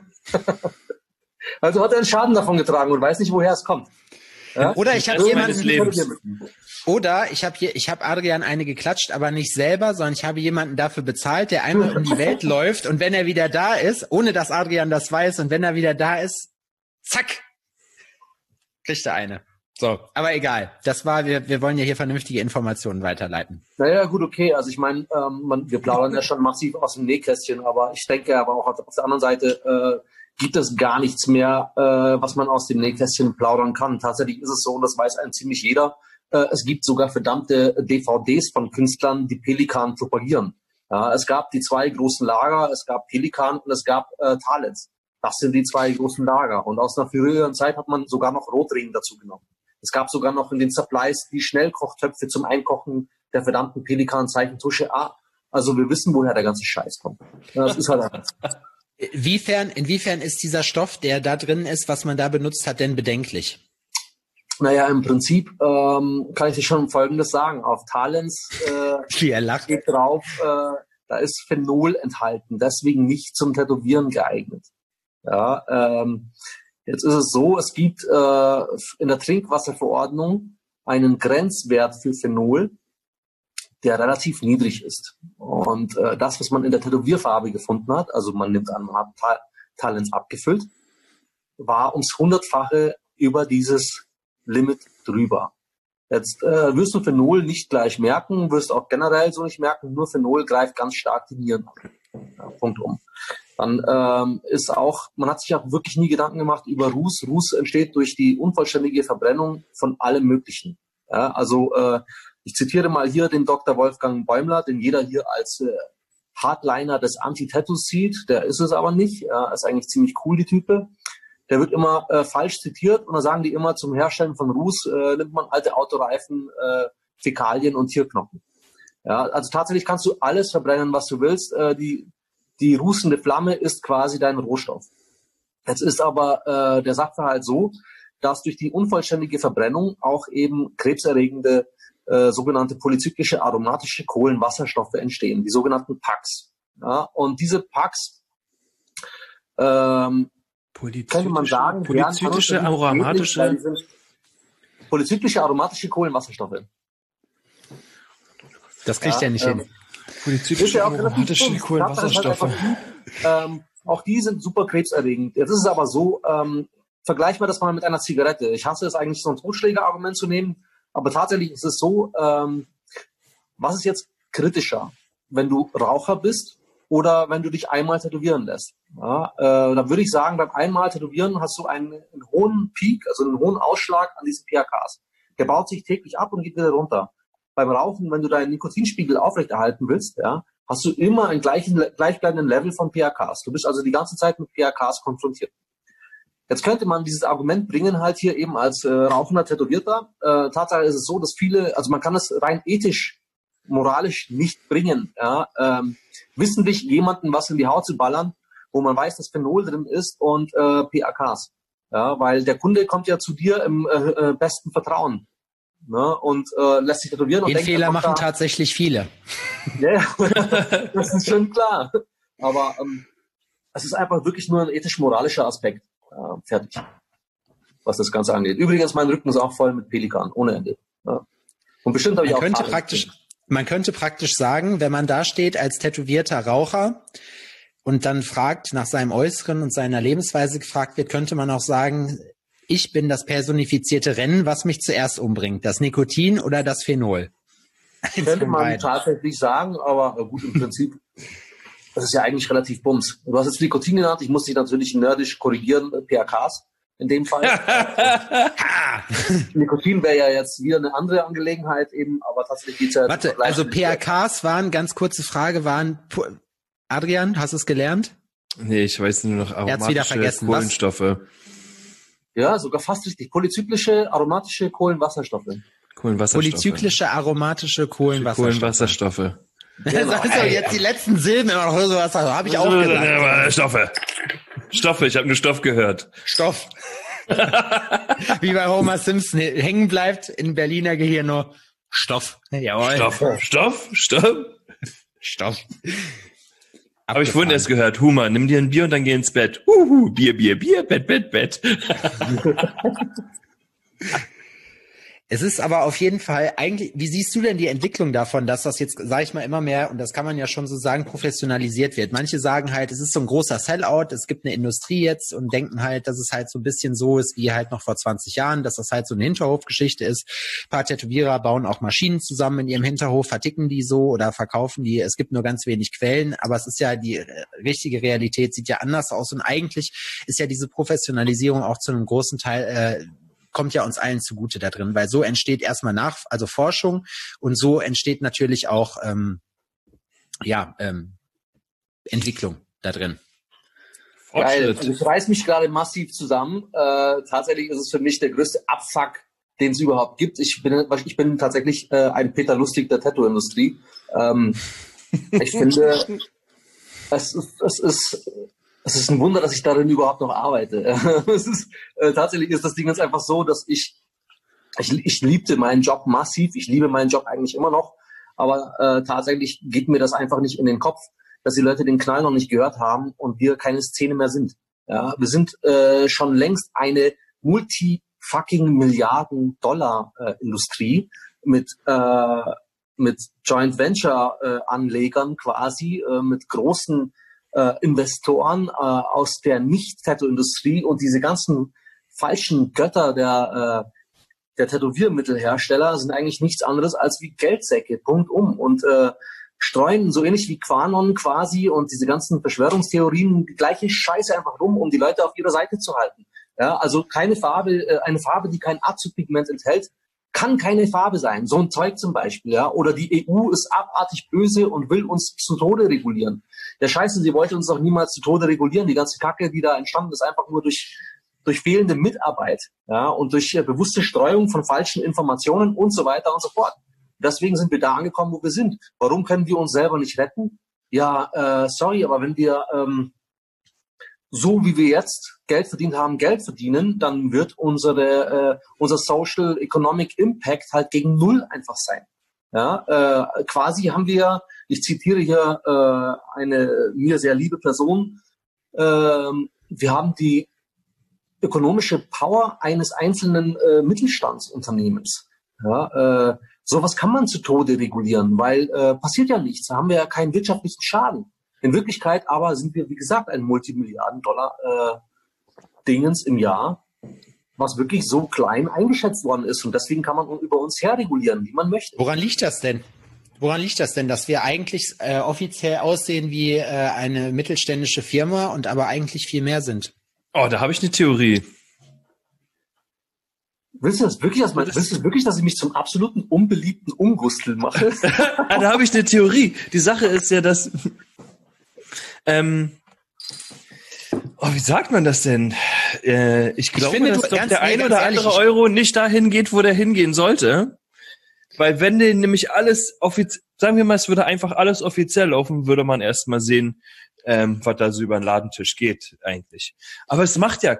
Also hat er einen Schaden davon getragen und weiß nicht, woher es kommt. Ja? Oder ich habe jemanden, oder ich habe hier, ich habe Adrian eine geklatscht, aber nicht selber, sondern ich habe jemanden dafür bezahlt, der einmal um die Welt läuft und wenn er wieder da ist, ohne dass Adrian das weiß und wenn er wieder da ist, zack, kriegt er eine. So, aber egal. Das war, wir, wir wollen ja hier vernünftige Informationen weiterleiten. Naja, gut, okay. Also ich meine, ähm, man, wir plaudern ja schon massiv aus dem Nähkästchen, aber ich denke aber auch auf der anderen Seite äh, gibt es gar nichts mehr, äh, was man aus dem Nähkästchen plaudern kann. Tatsächlich ist es so, und das weiß ein ziemlich jeder, äh, es gibt sogar verdammte D V Ds von Künstlern, die Pelikan propagieren. Ja, es gab die zwei großen Lager, es gab Pelikan und es gab äh, Talents. Das sind die zwei großen Lager. Und aus einer früheren Zeit hat man sogar noch Rotring dazu genommen. Es gab sogar noch in den Supplies die Schnellkochtöpfe zum Einkochen der verdammten Pelikan-Zeichentusche. Ah, also wir wissen, woher der ganze Scheiß kommt. Das ist halt einfach. Inwiefern, inwiefern ist dieser Stoff, der da drin ist, was man da benutzt hat, denn bedenklich? Naja, im Prinzip ähm, kann ich dir schon Folgendes sagen. Auf Talents äh, Wie er lacht. Steht drauf, äh, da ist Phenol enthalten, deswegen nicht zum Tätowieren geeignet. Ja, ähm, jetzt ist es so, es gibt äh, in der Trinkwasserverordnung einen Grenzwert für Phenol, der relativ niedrig ist. Und äh, das, was man in der Tätowierfarbe gefunden hat, also man nimmt an, man hat Ta- Talents abgefüllt, war ums hundertfache über dieses Limit drüber. Jetzt äh, wirst du Phenol nicht gleich merken, wirst auch generell so nicht merken, nur Phenol greift ganz stark die Nieren an. Ja, Punkt um. Dann ähm, ist auch, man hat sich auch wirklich nie Gedanken gemacht über Ruß. Ruß entsteht durch die unvollständige Verbrennung von allem Möglichen. Ja, also äh, ich zitiere mal hier den Doktor Wolfgang Bäumler, den jeder hier als äh, Hardliner des Anti-Tattoos sieht. Der ist es aber nicht. Er ist eigentlich ziemlich cool, die Type. Der wird immer äh, falsch zitiert und da sagen die immer, zum Herstellen von Ruß äh, nimmt man alte Autoreifen, äh, Fäkalien und Tierknochen. Ja, also tatsächlich kannst du alles verbrennen, was du willst. Äh, die Die rußende Flamme ist quasi dein Rohstoff. Jetzt ist aber äh, der Sachverhalt so, dass durch die unvollständige Verbrennung auch eben krebserregende äh, sogenannte polyzyklische aromatische Kohlenwasserstoffe entstehen, die sogenannten P A Cs. Ja, und diese P A Cs ähm, könnte man sagen, polyzyklische aromatische polyzyklische aromatische Kohlenwasserstoffe. Das kriegt ja, er nicht ähm, hin. Polyzyklische ja aromatische Kohlenwasserstoffe. Halt ähm, auch die sind super krebserregend. Jetzt ist es aber so, ähm, vergleichen wir das mal mit einer Zigarette. Ich hasse es eigentlich, so ein Totschlägerargument zu nehmen, aber tatsächlich ist es so, ähm, was ist jetzt kritischer, wenn du Raucher bist oder wenn du dich einmal tätowieren lässt? Ja, äh, dann würde ich sagen, beim einmal Tätowieren hast du einen, einen hohen Peak, also einen hohen Ausschlag an diesen P A Ks. Der baut sich täglich ab und geht wieder runter. Beim Rauchen, wenn du deinen Nikotinspiegel aufrechterhalten willst, ja, hast du immer einen gleichen, gleichbleibenden Level von P A Ks. Du bist also die ganze Zeit mit P A Ks konfrontiert. Jetzt könnte man dieses Argument bringen, halt hier eben als äh, rauchender Tätowierter. Äh, Tatsache ist es so, dass viele, also man kann es rein ethisch moralisch nicht bringen, ja, ähm, wissentlich jemanden was in die Haut zu ballern, wo man weiß, dass Phenol drin ist und äh, P A Ks. Ja, weil der Kunde kommt ja zu dir im äh, besten Vertrauen, ne, und äh, lässt sich tätowieren. Den und denkt, Fehler machen da, tatsächlich viele. Ja, ja. Das ist schon klar. Aber ähm, es ist einfach wirklich nur ein ethisch-moralischer Aspekt. Ja, fertig. Was das Ganze angeht. Übrigens, mein Rücken ist auch voll mit Pelikan, ohne Ende. Ja. Und bestimmt habe ich man auch könnte Farbe praktisch, gesehen. man könnte praktisch sagen, wenn man da steht als tätowierter Raucher und dann fragt nach seinem Äußeren und seiner Lebensweise gefragt wird, könnte man auch sagen, ich bin das personifizierte Rennen, was mich zuerst umbringt. Das Nikotin oder das Phenol? Könnte man tatsächlich sagen, aber gut, im Prinzip, das ist ja eigentlich relativ bums. Du hast jetzt Nikotin genannt, ich muss dich natürlich nerdisch korrigieren, P A Ks in dem Fall. Nikotin wäre ja jetzt wieder eine andere Angelegenheit eben, aber tatsächlich geht's ja... Warte, also P A Ks waren, ganz kurze Frage, waren... Adrian, hast du es gelernt? Nee, ich weiß nur noch aromatische Kohlenstoffe. Was? Ja, sogar fast richtig. Polyzyklische, aromatische Kohlenwasserstoffe. Kohlenwasserstoffe. Polyzyklische, aromatische Kohlenwasserstoffe. Kohlenwasserstoffe. Genau. Also jetzt die letzten Silben immer noch sowas, habe ich auch gesagt. Stoffe. Stoffe, ich habe nur Stoff gehört. Stoff. Wie bei Homer Simpson hängen bleibt in Berliner Gehirn nur Stoff. Jawohl. Stoff, Stoff, Stoff. Stoff. Habe ich vorhin erst gehört. Huma, nimm dir ein Bier und dann geh ins Bett. Uhu, Bier, Bier, Bier, Bett, Bett, Bett. Es ist aber auf jeden Fall eigentlich, wie siehst du denn die Entwicklung davon, dass das jetzt, sage ich mal, immer mehr, und das kann man ja schon so sagen, professionalisiert wird? Manche sagen halt, es ist so ein großer Sellout, es gibt eine Industrie jetzt und denken halt, dass es halt so ein bisschen so ist wie halt noch vor zwanzig Jahren, dass das halt so eine Hinterhofgeschichte ist. Ein paar Tätowierer bauen auch Maschinen zusammen in ihrem Hinterhof, verticken die so oder verkaufen die. Es gibt nur ganz wenig Quellen, aber es ist ja, die richtige Realität sieht ja anders aus und eigentlich ist ja diese Professionalisierung auch zu einem großen Teil äh, kommt ja uns allen zugute da drin, weil so entsteht erstmal nach, also Forschung und so entsteht natürlich auch ähm, ja ähm, Entwicklung da drin. Geil. Also ich reiß mich gerade massiv zusammen. Äh, tatsächlich ist es für mich der größte Abfuck, den es überhaupt gibt. Ich bin, ich bin tatsächlich äh, ein Peter Lustig der Tattoo-Industrie. Ähm, ich finde, es ist, es ist Es ist ein Wunder, dass ich darin überhaupt noch arbeite. es ist, äh, tatsächlich ist das Ding jetzt einfach so, dass ich, ich, ich liebte meinen Job massiv. Ich liebe meinen Job eigentlich immer noch. Aber äh, tatsächlich geht mir das einfach nicht in den Kopf, dass die Leute den Knall noch nicht gehört haben und wir keine Szene mehr sind. Ja, wir sind äh, schon längst eine Multi-fucking-Milliarden-Dollar-Industrie äh, mit äh, mit Joint-Venture-Anlegern quasi, äh, mit großen Äh, Investoren äh, aus der Nicht-Tattoo-Industrie und diese ganzen falschen Götter der, äh, der Tätowiermittelhersteller sind eigentlich nichts anderes als wie Geldsäcke, Punkt um. Und äh, streuen so ähnlich wie Quanon quasi und diese ganzen Verschwörungstheorien die gleiche Scheiße einfach rum, um die Leute auf ihrer Seite zu halten. Ja, also keine Farbe, äh, eine Farbe, die kein Azopigment enthält, kann keine Farbe sein. So ein Zeug zum Beispiel, ja. Oder die E U ist abartig böse und will uns zu Tode regulieren. Der Scheiße, sie wollte uns doch niemals zu Tode regulieren. Die ganze Kacke, die da entstanden ist, einfach nur durch, durch fehlende Mitarbeit, ja, und durch äh, bewusste Streuung von falschen Informationen und so weiter und so fort. Deswegen sind wir da angekommen, wo wir sind. Warum können wir uns selber nicht retten? Ja, äh, sorry, aber wenn wir ähm, so wie wir jetzt Geld verdient haben, Geld verdienen, dann wird unsere äh, unser Social Economic Impact halt gegen null einfach sein. Ja, äh, quasi haben wir, ich zitiere hier äh, eine mir sehr liebe Person, äh, wir haben die ökonomische Power eines einzelnen äh, Mittelstandsunternehmens. Ja, äh, sowas kann man zu Tode regulieren, weil äh, passiert ja nichts, da haben wir ja keinen wirtschaftlichen Schaden. In Wirklichkeit aber sind wir, wie gesagt, ein Multimilliarden-Dollar-Dingens äh, im Jahr, was wirklich so klein eingeschätzt worden ist. Und deswegen kann man über uns herregulieren, wie man möchte. Woran liegt das denn? Woran liegt das denn, dass wir eigentlich äh, offiziell aussehen wie äh, eine mittelständische Firma und aber eigentlich viel mehr sind? Oh, da habe ich eine Theorie. Willst du das wirklich, dass, man, willst du wirklich, dass ich mich zum absoluten unbeliebten Umgustel mache? Da habe ich eine Theorie. Die Sache ist ja, dass... Ähm, oh, wie sagt man das denn? Äh, ich glaube, ich finde, dass doch der ein oder andere Euro nicht dahin geht, wo der hingehen sollte. Weil wenn der nämlich alles offiziell, sagen wir mal, es würde einfach alles offiziell laufen, würde man erst mal sehen, ähm, was da so über den Ladentisch geht eigentlich. Aber es macht ja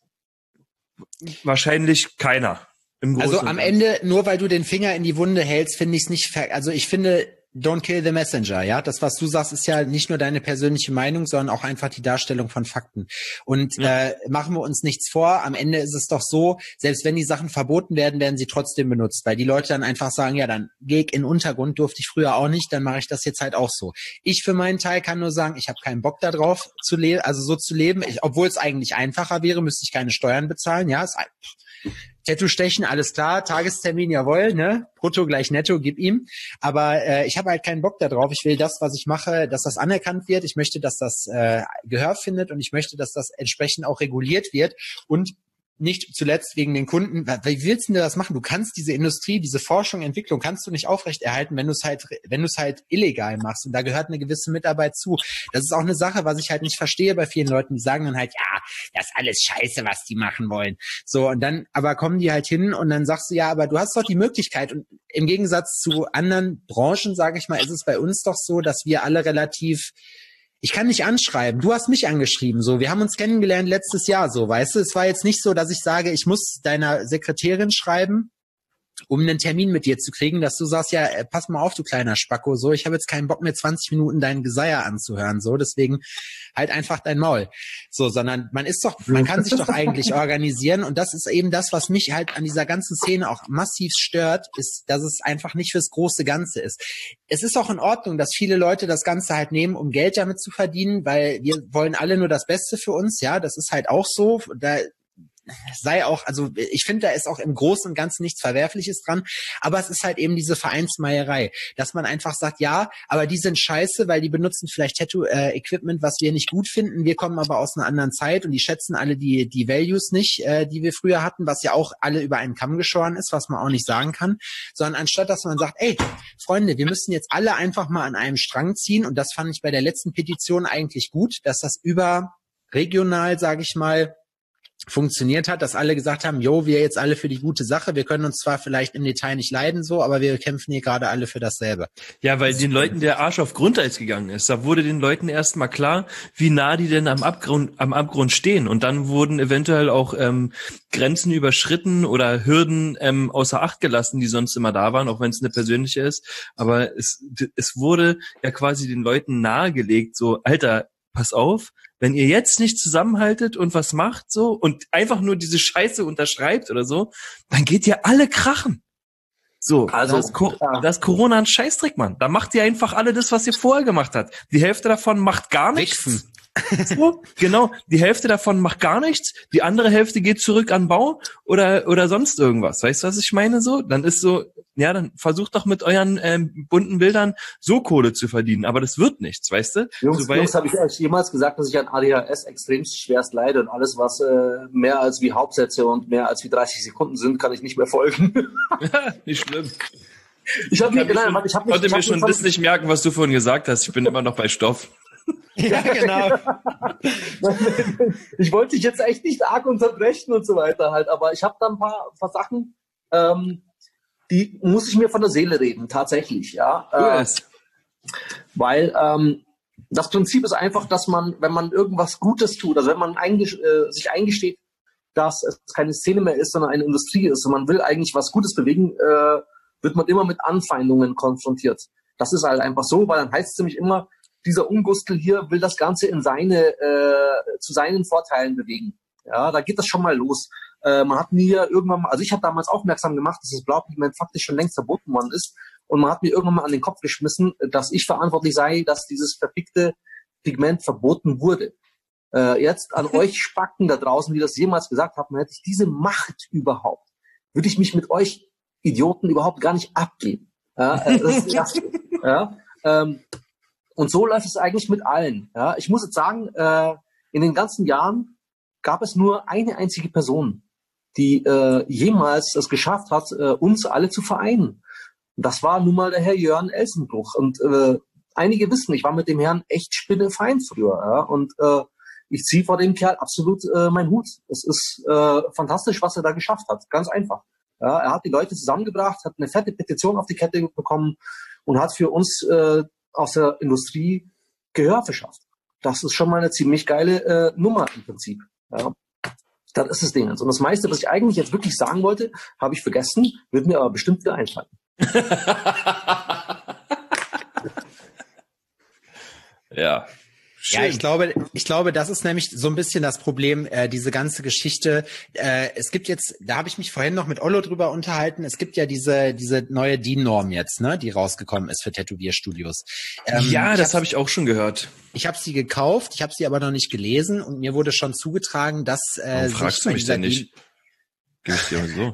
wahrscheinlich keiner. Im Also Großen am und Ganzen. Ende, nur weil du den Finger in die Wunde hältst, finde ich es nicht, ver- also ich finde, don't kill the messenger, ja. Das, was du sagst, ist ja nicht nur deine persönliche Meinung, sondern auch einfach die Darstellung von Fakten. Und Ja. äh, machen wir uns nichts vor, am Ende ist es doch so, selbst wenn die Sachen verboten werden, werden sie trotzdem benutzt, weil die Leute dann einfach sagen, ja, dann gehe ich in den Untergrund, durfte ich früher auch nicht, dann mache ich das jetzt halt auch so. Ich für meinen Teil kann nur sagen, ich habe keinen Bock da drauf, zu leben, also so zu leben, ich, obwohl es eigentlich einfacher wäre, müsste ich keine Steuern bezahlen, ja, ist ein Tattoo stechen, alles klar, Tagestermin, jawohl, ne? Brutto gleich netto, gib ihm. Aber äh, ich habe halt keinen Bock da drauf. Ich will das, was ich mache, dass das anerkannt wird. Ich möchte, dass das äh, Gehör findet und ich möchte, dass das entsprechend auch reguliert wird. Und nicht zuletzt wegen den Kunden. Wie willst du denn das machen? Du kannst diese Industrie, diese Forschung, Entwicklung kannst du nicht aufrechterhalten, wenn du es halt, wenn du es halt illegal machst. Und da gehört eine gewisse Mitarbeit zu. Das ist auch eine Sache, was ich halt nicht verstehe bei vielen Leuten, die sagen dann halt, ja, das ist alles scheiße, was die machen wollen. So, und dann, aber kommen die halt hin und dann sagst du, ja, aber du hast doch die Möglichkeit. Und im Gegensatz zu anderen Branchen, sage ich mal, ist es bei uns doch so, dass wir alle relativ ich kann nicht anschreiben. Du hast mich angeschrieben, so. Wir haben uns kennengelernt letztes Jahr, so, weißt du? Es war jetzt nicht so, dass ich sage, ich muss deiner Sekretärin schreiben, um einen Termin mit dir zu kriegen, dass du sagst, ja, pass mal auf, du kleiner Spacko, so, ich habe jetzt keinen Bock mehr, zwanzig Minuten deinen Geseier anzuhören, so, deswegen halt einfach dein Maul. So, sondern man ist doch, man kann sich doch eigentlich organisieren und das ist eben das, was mich halt an dieser ganzen Szene auch massiv stört, ist, dass es einfach nicht fürs große Ganze ist. Es ist auch in Ordnung, dass viele Leute das Ganze halt nehmen, um Geld damit zu verdienen, weil wir wollen alle nur das Beste für uns, ja, das ist halt auch so, da sei auch, also ich finde, da ist auch im Großen und Ganzen nichts Verwerfliches dran, aber es ist halt eben diese Vereinsmeierei, dass man einfach sagt, ja, aber die sind scheiße, weil die benutzen vielleicht Tattoo-Equipment, was wir nicht gut finden, wir kommen aber aus einer anderen Zeit und die schätzen alle die die Values nicht, äh, die wir früher hatten, was ja auch alle über einen Kamm geschoren ist, was man auch nicht sagen kann, sondern anstatt, dass man sagt, ey, Freunde, wir müssen jetzt alle einfach mal an einem Strang ziehen und das fand ich bei der letzten Petition eigentlich gut, dass das überregional, sage ich mal, funktioniert hat, dass alle gesagt haben, jo, wir jetzt alle für die gute Sache, wir können uns zwar vielleicht im Detail nicht leiden so, aber wir kämpfen hier gerade alle für dasselbe. Ja, weil den Leuten der Arsch auf Grundeis gegangen ist. Da wurde den Leuten erstmal klar, wie nah die denn am Abgrund, am Abgrund stehen. Und dann wurden eventuell auch ähm, Grenzen überschritten oder Hürden ähm, außer Acht gelassen, die sonst immer da waren, auch wenn es eine persönliche ist. Aber es, es wurde ja quasi den Leuten nahegelegt, so, Alter, pass auf, wenn ihr jetzt nicht zusammenhaltet und was macht so und einfach nur diese Scheiße unterschreibt oder so, dann geht ihr alle krachen. So, also das, Co- ja. das Corona ein Scheißdreck, Mann. Da macht ihr einfach alle das, was ihr vorher gemacht habt. Die Hälfte davon macht gar nichts. Wichsen. So, genau, die Hälfte davon macht gar nichts, die andere Hälfte geht zurück an Bau oder oder sonst irgendwas. Weißt du, was ich meine so? Dann ist so, ja, dann versucht doch mit euren ähm, bunten Bildern so Kohle zu verdienen, aber das wird nichts, weißt du? Jungs, so, Jungs habe ich euch jemals gesagt, dass ich an A D H S extremst schwerst leide und alles, was äh, mehr als wie Hauptsätze und mehr als wie dreißig Sekunden sind, kann ich nicht mehr folgen. Nicht schlimm. Ich, hab ich, mir, nein, schon, ich, hab ich konnte ich mir hab schon das nicht merken, was du vorhin gesagt hast. Ich bin immer noch bei Stoff. Ja, genau. Ich wollte dich jetzt echt nicht arg unterbrechen und so weiter halt, aber ich habe da ein paar, paar Sachen, ähm, die muss ich mir von der Seele reden, tatsächlich, ja. Äh, weil ähm, das Prinzip ist einfach, dass man, wenn man irgendwas Gutes tut, also wenn man einges- äh, sich eingesteht, dass es keine Szene mehr ist, sondern eine Industrie ist und man will eigentlich was Gutes bewegen, äh, wird man immer mit Anfeindungen konfrontiert. Das ist halt einfach so, weil dann heißt es nämlich immer, dieser Ungustel hier will das Ganze in seine, äh, zu seinen Vorteilen bewegen. Ja, da geht das schon mal los. Äh, man hat mir irgendwann mal, also ich habe damals aufmerksam gemacht, dass das Blaupigment faktisch schon längst verboten worden ist und man hat mir irgendwann mal an den Kopf geschmissen, dass ich verantwortlich sei, dass dieses verfickte Pigment verboten wurde. Äh, jetzt an euch Spacken da draußen, die das jemals gesagt haben, hätte ich diese Macht überhaupt, würde ich mich mit euch Idioten überhaupt gar nicht abgeben. Ja, äh, das ist das Erste. Ja, ähm, und so läuft es eigentlich mit allen. Ja, ich muss jetzt sagen, äh, in den ganzen Jahren gab es nur eine einzige Person, die äh, jemals es geschafft hat, äh, uns alle zu vereinen. Und das war nun mal der Herr Jörn Elsenbruch. Und äh, einige wissen, ich war mit dem Herrn echt spinnefeind früher. Ja? Und äh, ich ziehe vor dem Kerl absolut äh, meinen Hut. Es ist äh, fantastisch, was er da geschafft hat. Ganz einfach. Ja, er hat die Leute zusammengebracht, hat eine fette Petition auf die Kette bekommen und hat für uns äh, aus der Industrie Gehör verschafft. Das ist schon mal eine ziemlich geile äh, Nummer im Prinzip. Ja. Das ist das Ding. Und das meiste, was ich eigentlich jetzt wirklich sagen wollte, habe ich vergessen, wird mir aber bestimmt wieder einfallen. Ja. Schön. Ja, ich glaube, ich glaube, das ist nämlich so ein bisschen das Problem, äh, diese ganze Geschichte. Äh, es gibt jetzt, da habe ich mich vorhin noch mit Ollo drüber unterhalten, es gibt ja diese diese neue D I N-Norm jetzt, ne, die rausgekommen ist für Tätowierstudios. Ähm, ja, das habe ich auch schon gehört. Ich habe sie gekauft, ich habe sie aber noch nicht gelesen und mir wurde schon zugetragen, dass äh, Warum fragst du mich denn nicht? Gib ich dir mal so.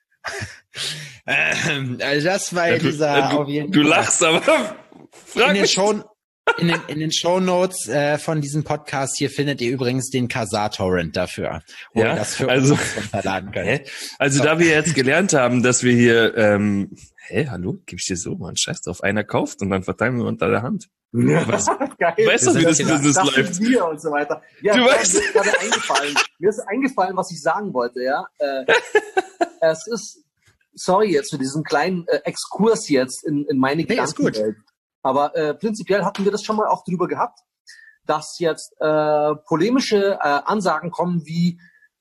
ähm, also das war ja, du, dieser ja, du, auf jeden du lachst, aber frag in den mich. Show, in den, in den Shownotes äh, von diesem Podcast hier findet ihr übrigens den Kazaa-Torrent dafür, wo ja, ihr das für also, uns runterladen könnt. Also so. Da wir jetzt gelernt haben, dass wir hier, ähm, hä, hallo, gib ich dir so, man, scheiß drauf, einer kauft und dann verteilen wir unter der Hand. Ja, Was, geil. Weißt du, wie das Business das läuft? Sind wir und so weiter. Ja, du mir weißt. ist gerade eingefallen. Mir ist eingefallen, was ich sagen wollte, ja. Äh, es ist, sorry jetzt für diesen kleinen äh, Exkurs jetzt in, in meine nee, Gedankenwelt. Aber äh, prinzipiell hatten wir das schon mal auch drüber gehabt, dass jetzt äh, polemische äh, Ansagen kommen wie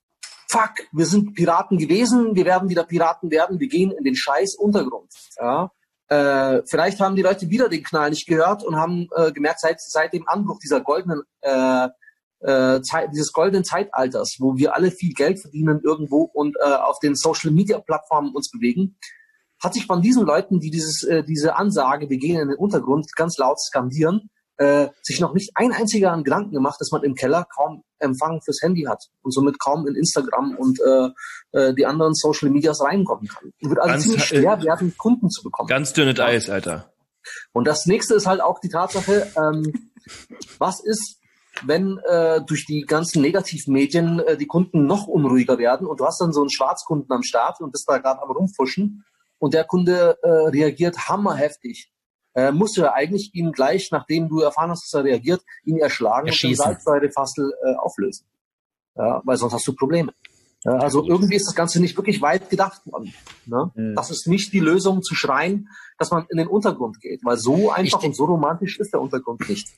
fuck, wir sind Piraten gewesen, wir werden wieder Piraten werden, wir gehen in den scheiß Untergrund. Ja? Äh, vielleicht haben die Leute wieder den Knall nicht gehört und haben äh, gemerkt, seit, seit dem Anbruch dieser goldenen äh, äh, Zeit, dieses goldenen Zeitalters, wo wir alle viel Geld verdienen irgendwo und äh, auf den Social-Media-Plattformen uns bewegen, hat sich von diesen Leuten, die dieses, äh, diese Ansage, wir gehen in den Untergrund, ganz laut skandieren, äh, sich noch nicht ein einziger an Gedanken gemacht, dass man im Keller kaum Empfang fürs Handy hat und somit kaum in Instagram und äh, äh, die anderen Social Medias reinkommen kann. Es wird also ganz, ziemlich schwer äh, werden, Kunden zu bekommen. Ganz dünnes Eis, Alter. Und das nächste ist halt auch die Tatsache, ähm, was ist, wenn äh, durch die ganzen Negativmedien äh, die Kunden noch unruhiger werden und du hast dann so einen Schwarzkunden am Start und bist da gerade am Rumfuschen und der Kunde äh, reagiert hammerheftig. Äh, musst du ja eigentlich ihn gleich, nachdem du erfahren hast, dass er reagiert, ihn erschlagen Erschießen. und den Salzsäurefassel äh, auflösen. Ja, weil sonst hast du Probleme. Ja, also irgendwie ist das Ganze nicht wirklich weit gedacht worden. Ne? Mhm. Das ist nicht die Lösung zu schreien, dass man in den Untergrund geht, weil so einfach ich und so romantisch ist der Untergrund nicht.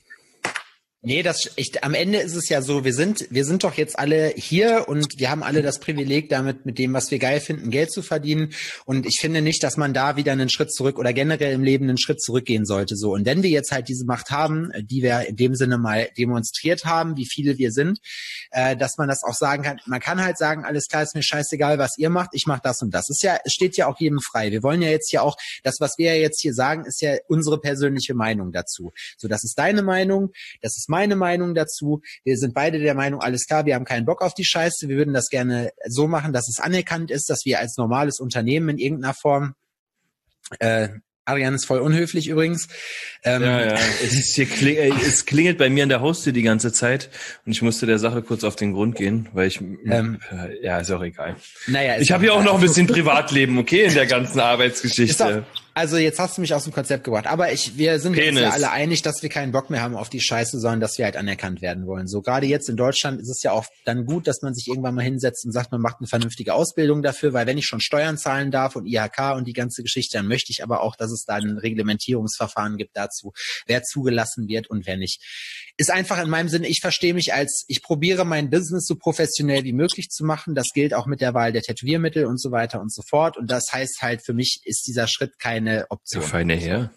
Nee, das ich, am Ende ist es ja so, wir sind wir sind doch jetzt alle hier und wir haben alle das Privileg, damit mit dem, was wir geil finden, Geld zu verdienen. Und ich finde nicht, dass man da wieder einen Schritt zurück oder generell im Leben einen Schritt zurückgehen sollte. So, und wenn wir jetzt halt diese Macht haben, die wir in dem Sinne mal demonstriert haben, wie viele wir sind, äh, dass man das auch sagen kann. Man kann halt sagen, alles klar, ist mir scheißegal, was ihr macht, ich mache das und das. Ist ja, es steht ja auch jedem frei. Wir wollen ja jetzt hier auch, das, was wir ja jetzt hier sagen, ist ja unsere persönliche Meinung dazu. So, das ist deine Meinung, das ist meine Meinung dazu. Wir sind beide der Meinung, alles klar, wir haben keinen Bock auf die Scheiße. Wir würden das gerne so machen, dass es anerkannt ist, dass wir als normales Unternehmen in irgendeiner Form, äh, Arian ist voll unhöflich übrigens. Ähm, ja, ja. Es, ist hier kling, es klingelt bei mir an der Haustür die ganze Zeit und ich musste der Sache kurz auf den Grund gehen, weil ich, ähm, ja, ist auch egal. Naja, ich habe hier auch noch ein bisschen Privatleben, okay, in der ganzen Arbeitsgeschichte. Also jetzt hast du mich aus dem Konzept gebracht. Aber ich, wir sind Penis. uns ja alle einig, dass wir keinen Bock mehr haben auf die Scheiße, sondern dass wir halt anerkannt werden wollen. So gerade jetzt in Deutschland ist es ja auch dann gut, dass man sich irgendwann mal hinsetzt und sagt, man macht eine vernünftige Ausbildung dafür, weil wenn ich schon Steuern zahlen darf und I H K und die ganze Geschichte, dann möchte ich aber auch, dass es da ein Reglementierungsverfahren gibt dazu, wer zugelassen wird und wer nicht. Ist einfach in meinem Sinne, ich verstehe mich als, ich probiere mein Business so professionell wie möglich zu machen. Das gilt auch mit der Wahl der Tätowiermittel und so weiter und so fort. Und das heißt halt, für mich ist dieser Schritt keine Option. Feine Herr.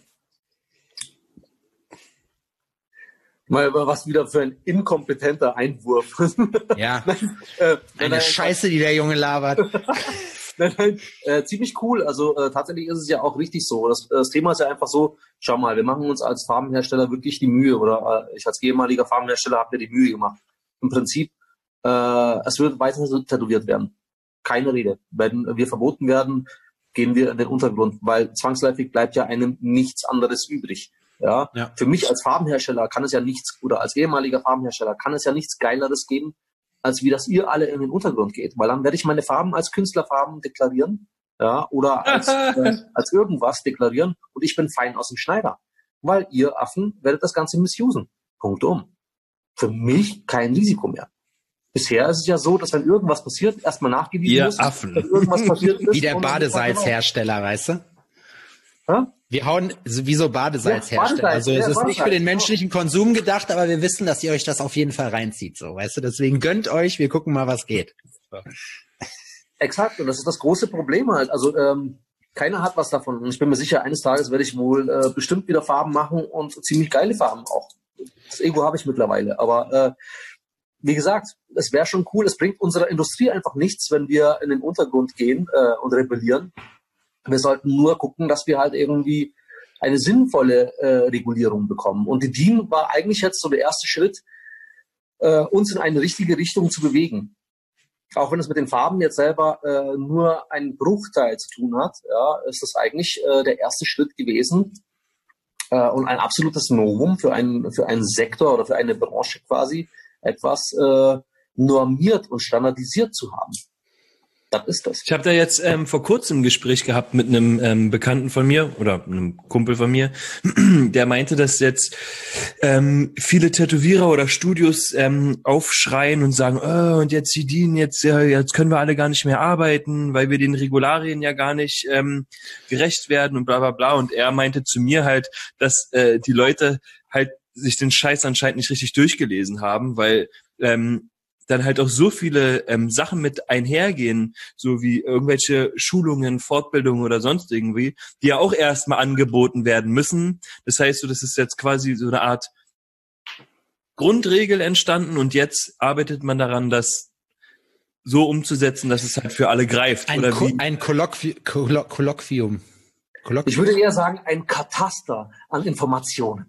Mal was wieder für ein inkompetenter Einwurf. Ja, nein, äh, eine nein, Scheiße, die der Junge labert. nein, nein, äh, ziemlich cool. Also äh, tatsächlich ist es ja auch richtig so. Das, das Thema ist ja einfach so, schau mal, wir machen uns als Farbenhersteller wirklich die Mühe, oder äh, ich als ehemaliger Farbenhersteller habe mir die Mühe gemacht. Im Prinzip, äh, es wird weiter tätowiert werden. Keine Rede. Wenn wir verboten werden, gehen wir in den Untergrund, weil zwangsläufig bleibt ja einem nichts anderes übrig. Ja? Ja. Für mich als Farbenhersteller kann es ja nichts, oder als ehemaliger Farbenhersteller kann es ja nichts Geileres geben, als wie dass ihr alle in den Untergrund geht. Weil dann werde ich meine Farben als Künstlerfarben deklarieren, ja, oder als, äh, als irgendwas deklarieren und ich bin fein aus dem Schneider. Weil ihr Affen werdet das Ganze missusen. Punkt um. Für mich kein Risiko mehr. Bisher ist es ja so, dass wenn irgendwas passiert, erstmal nachgewiesen ihr muss, Affen. dass irgendwas passiert ist. Wie der Badesalzhersteller, weißt du? Ha? Wir hauen sowieso Badesalz Ja, herstellen. Badesalz, Also ja, es ist nicht Badesalz, für den genau. menschlichen Konsum gedacht, aber wir wissen, dass ihr euch das auf jeden Fall reinzieht. So, weißt du, deswegen gönnt euch, wir gucken mal, was geht. So. Exakt, und das ist das große Problem halt. Also ähm, keiner hat was davon. Und ich bin mir sicher, eines Tages werde ich wohl äh, bestimmt wieder Farben machen und ziemlich geile Farben auch. Das Ego habe ich mittlerweile. Aber äh, wie gesagt, es wäre schon cool. Es bringt unserer Industrie einfach nichts, wenn wir in den Untergrund gehen äh, und rebellieren. Wir sollten nur gucken, dass wir halt irgendwie eine sinnvolle äh, Regulierung bekommen. Und die D I N war eigentlich jetzt so der erste Schritt, äh, uns in eine richtige Richtung zu bewegen. Auch wenn es mit den Farben jetzt selber äh, nur einen Bruchteil zu tun hat, ja, ist das eigentlich äh, der erste Schritt gewesen äh, und ein absolutes Novum für einen, für einen Sektor oder für eine Branche quasi, etwas äh, normiert und standardisiert zu haben. Das ist das. Ich habe da jetzt ähm, vor kurzem ein Gespräch gehabt mit einem ähm, Bekannten von mir oder einem Kumpel von mir, der meinte, dass jetzt ähm, viele Tätowierer oder Studios ähm, aufschreien und sagen, oh, und jetzt die D I N, jetzt, ja, jetzt können wir alle gar nicht mehr arbeiten, weil wir den Regularien ja gar nicht ähm, gerecht werden und bla bla bla. Und er meinte zu mir halt, dass äh, die Leute halt sich den Scheiß anscheinend nicht richtig durchgelesen haben, weil ähm, dann halt auch so viele ähm, Sachen mit einhergehen, so wie irgendwelche Schulungen, Fortbildungen oder sonst irgendwie, die ja auch erstmal angeboten werden müssen. Das heißt, so, das ist jetzt quasi so eine Art Grundregel entstanden und jetzt arbeitet man daran, das so umzusetzen, dass es halt für alle greift. Ein, oder Ko wie? ein Kolloqui Kollo Kolloquium. Kolloquium. Ich würde eher sagen, ein Kataster an Informationen.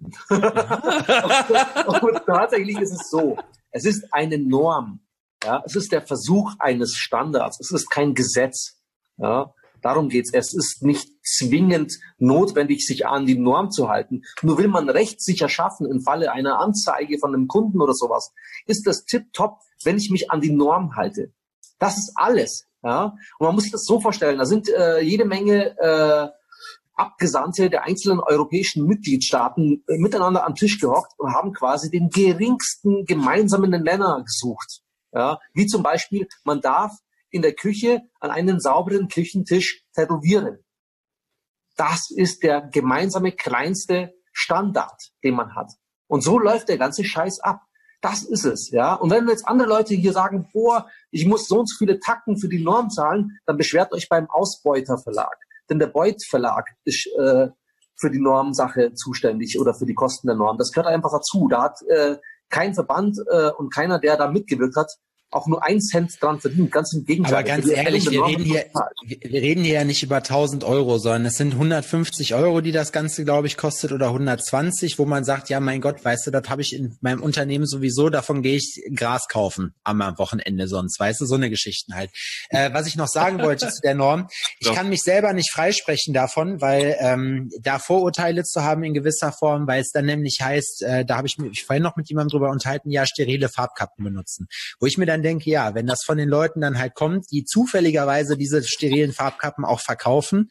Und tatsächlich ist es so. Es ist eine Norm. Ja, es ist der Versuch eines Standards. Es ist kein Gesetz. Ja, darum geht's. Es ist nicht zwingend notwendig, sich an die Norm zu halten. Nur will man rechtssicher schaffen im Falle einer Anzeige von einem Kunden oder sowas, ist das tipptopp, wenn ich mich an die Norm halte. Das ist alles. Ja, und man muss sich das so vorstellen. Da sind äh, jede Menge äh, Abgesandte der einzelnen europäischen Mitgliedstaaten äh, miteinander am Tisch gehockt und haben quasi den geringsten gemeinsamen Nenner gesucht. Ja, wie zum Beispiel, man darf in der Küche an einen sauberen Küchentisch tätowieren. Das ist der gemeinsame kleinste Standard, den man hat. Und so läuft der ganze Scheiß ab. Das ist es, ja. Und wenn jetzt andere Leute hier sagen, boah, ich muss so und so viele Tacken für die Norm zahlen, dann beschwert euch beim Ausbeuter Verlag. Denn der Beuth Verlag ist äh, für die Normsache zuständig oder für die Kosten der Norm. Das gehört einfach dazu. Da hat äh, kein Verband äh, und keiner, der da mitgewirkt hat, auch nur ein Cent dran verdient. Ganz im Gegenteil. Aber ganz ehrlich, wir reden hier, wir reden hier ja nicht über tausend Euro, sondern es sind hundertfünfzig Euro, die das Ganze, glaube ich, kostet oder hundertzwanzig, wo man sagt, ja, mein Gott, weißt du, das habe ich in meinem Unternehmen sowieso, davon gehe ich Gras kaufen am Wochenende sonst, weißt du, so eine Geschichten halt. Äh, was ich noch sagen wollte zu der Norm, ich kann mich selber nicht freisprechen davon, weil ähm, da Vorurteile zu haben in gewisser Form, weil es dann nämlich heißt, äh, da habe ich mich vorhin noch mit jemandem drüber unterhalten, ja, sterile Farbkappen benutzen. Wo ich mir dann denke, ja, wenn das von den Leuten dann halt kommt, die zufälligerweise diese sterilen Farbkappen auch verkaufen,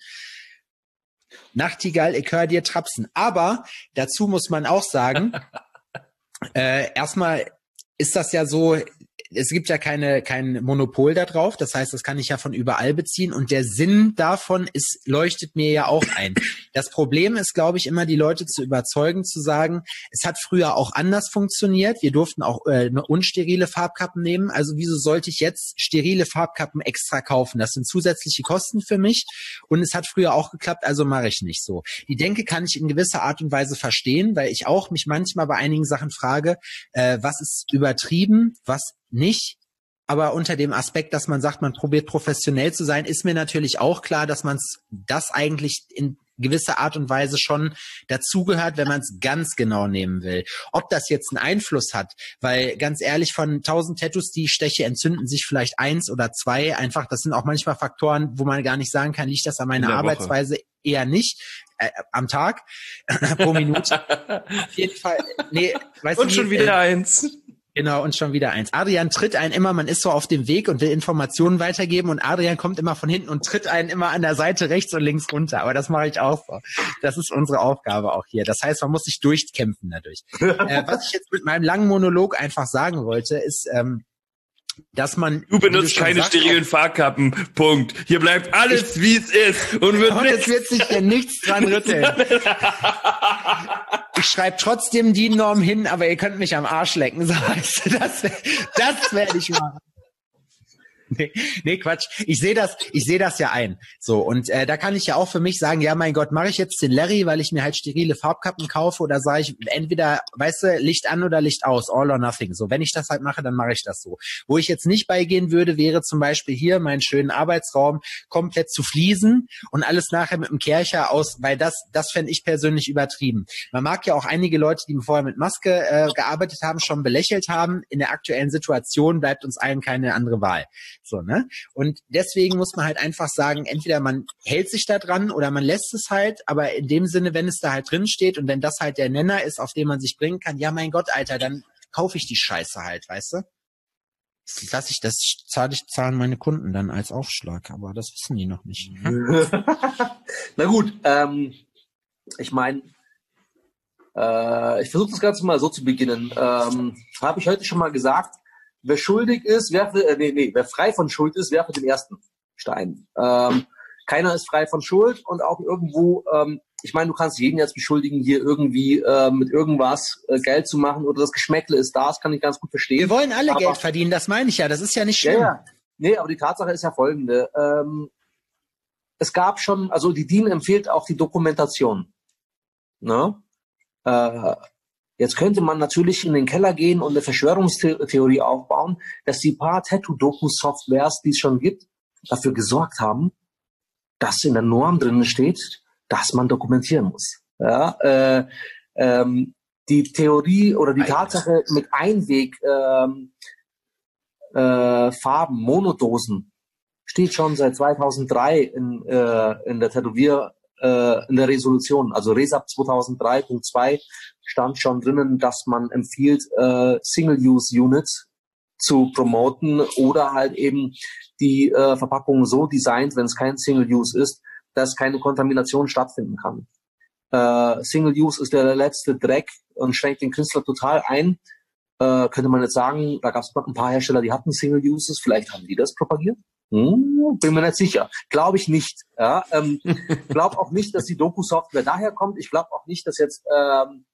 Nachtigall, ich höre dir trapsen. Aber dazu muss man auch sagen, äh, erstmal ist das ja so, es gibt ja keine kein Monopol da drauf, das heißt, das kann ich ja von überall beziehen und der Sinn davon ist, leuchtet mir ja auch ein. Das Problem ist, glaube ich, immer die Leute zu überzeugen, zu sagen, es hat früher auch anders funktioniert, wir durften auch äh, unsterile Farbkappen nehmen, also wieso sollte ich jetzt sterile Farbkappen extra kaufen? Das sind zusätzliche Kosten für mich und es hat früher auch geklappt, also mache ich nicht so. Die Denke kann ich in gewisser Art und Weise verstehen, weil ich auch mich manchmal bei einigen Sachen frage, äh, was ist übertrieben, was nicht, aber unter dem Aspekt, dass man sagt, man probiert professionell zu sein, ist mir natürlich auch klar, dass man das eigentlich in gewisser Art und Weise schon dazugehört, wenn man es ganz genau nehmen will. Ob das jetzt einen Einfluss hat, weil ganz ehrlich, von tausend Tattoos, die ich steche, entzünden sich vielleicht eins oder zwei. Einfach, das sind auch manchmal Faktoren, wo man gar nicht sagen kann, liegt das an meiner Arbeitsweise? Eher nicht. Äh, am Tag, pro Minute. Auf jeden Fall. Nee, weißt und du, schon wie, wieder äh, eins. Genau, und schon wieder eins. Adrian tritt einen immer, man ist so auf dem Weg und will Informationen weitergeben und Adrian kommt immer von hinten und tritt einen immer an der Seite rechts und links runter. Aber das mache ich auch so. Das ist unsere Aufgabe auch hier. Das heißt, man muss sich durchkämpfen dadurch. äh, was ich jetzt mit meinem langen Monolog einfach sagen wollte, ist, ähm, dass man... Du benutzt keine sagst, sterilen Fahrkappen, Punkt. Hier bleibt alles, wie es ist. Und wird und es wird sich ja nichts dran rütteln. Ich schreibe trotzdem die Norm hin, aber ihr könnt mich am Arsch lecken. So, weißt du, das das werde ich machen. Nee, nee, Quatsch. Ich sehe das, ich sehe das ja ein. So, und äh, da kann ich ja auch für mich sagen, ja, mein Gott, mache ich jetzt den Larry, weil ich mir halt sterile Farbkappen kaufe, oder sage ich entweder, weißt du, Licht an oder Licht aus, all or nothing. So, wenn ich das halt mache, dann mache ich das so. Wo ich jetzt nicht beigehen würde, wäre zum Beispiel hier meinen schönen Arbeitsraum komplett zu fließen und alles nachher mit dem Kercher aus, weil das, das fände ich persönlich übertrieben. Man mag ja auch einige Leute, die vorher mit Maske äh, gearbeitet haben, schon belächelt haben. In der aktuellen Situation bleibt uns allen keine andere Wahl. So, ne? Und deswegen muss man halt einfach sagen, entweder man hält sich da dran oder man lässt es halt, aber in dem Sinne, wenn es da halt drin steht und wenn das halt der Nenner ist, auf den man sich bringen kann, ja, mein Gott, Alter, dann kaufe ich die Scheiße halt, weißt du? Das lasse ich, das zahle ich, zahlen meine Kunden dann als Aufschlag, aber das wissen die noch nicht. Hm? Na gut, ähm, ich meine, äh, ich versuche das Ganze mal so zu beginnen. Ähm, habe ich heute schon mal gesagt, wer schuldig ist, werfe, äh, nee, nee, wer frei von Schuld ist, werfe den ersten Stein. Ähm, keiner ist frei von Schuld und auch irgendwo, ähm, ich meine, du kannst jeden jetzt beschuldigen, hier irgendwie äh, mit irgendwas äh, Geld zu machen oder das Geschmäckle ist da, das kann ich ganz gut verstehen. Wir wollen alle aber, Geld verdienen, das meine ich ja, das ist ja nicht schlimm. Ja, ja. Nee, aber die Tatsache ist ja folgende. Ähm, es gab schon, also die D I N empfiehlt auch die Dokumentation. Ne? Äh, Jetzt könnte man natürlich in den Keller gehen und eine Verschwörungstheorie aufbauen, dass die paar Tattoo-Doku-Softwares, die es schon gibt, dafür gesorgt haben, dass in der Norm drin steht, dass man dokumentieren muss. Ja, äh, ähm, die Theorie oder die Tatsache mit Einweg ähm, äh, Farben, Monodosen, steht schon seit zweitausenddrei in, äh, in der Tätowier äh, in der Resolution, also Resab zweitausenddrei Punkt zwei stand schon drinnen, dass man empfiehlt, äh, Single-Use-Units zu promoten oder halt eben die äh, Verpackung so designt, wenn es kein Single-Use ist, dass keine Kontamination stattfinden kann. Äh, Single-Use ist der letzte Dreck und schränkt den Künstler total ein. Äh, könnte man jetzt sagen, da gab es ein paar Hersteller, die hatten Single-Uses, vielleicht haben die das propagiert? Hm, bin mir nicht sicher. Glaube ich nicht. Ja, ähm, glaube auch nicht, dass die Doku-Software daher kommt. Ich glaube auch nicht, dass jetzt ähm,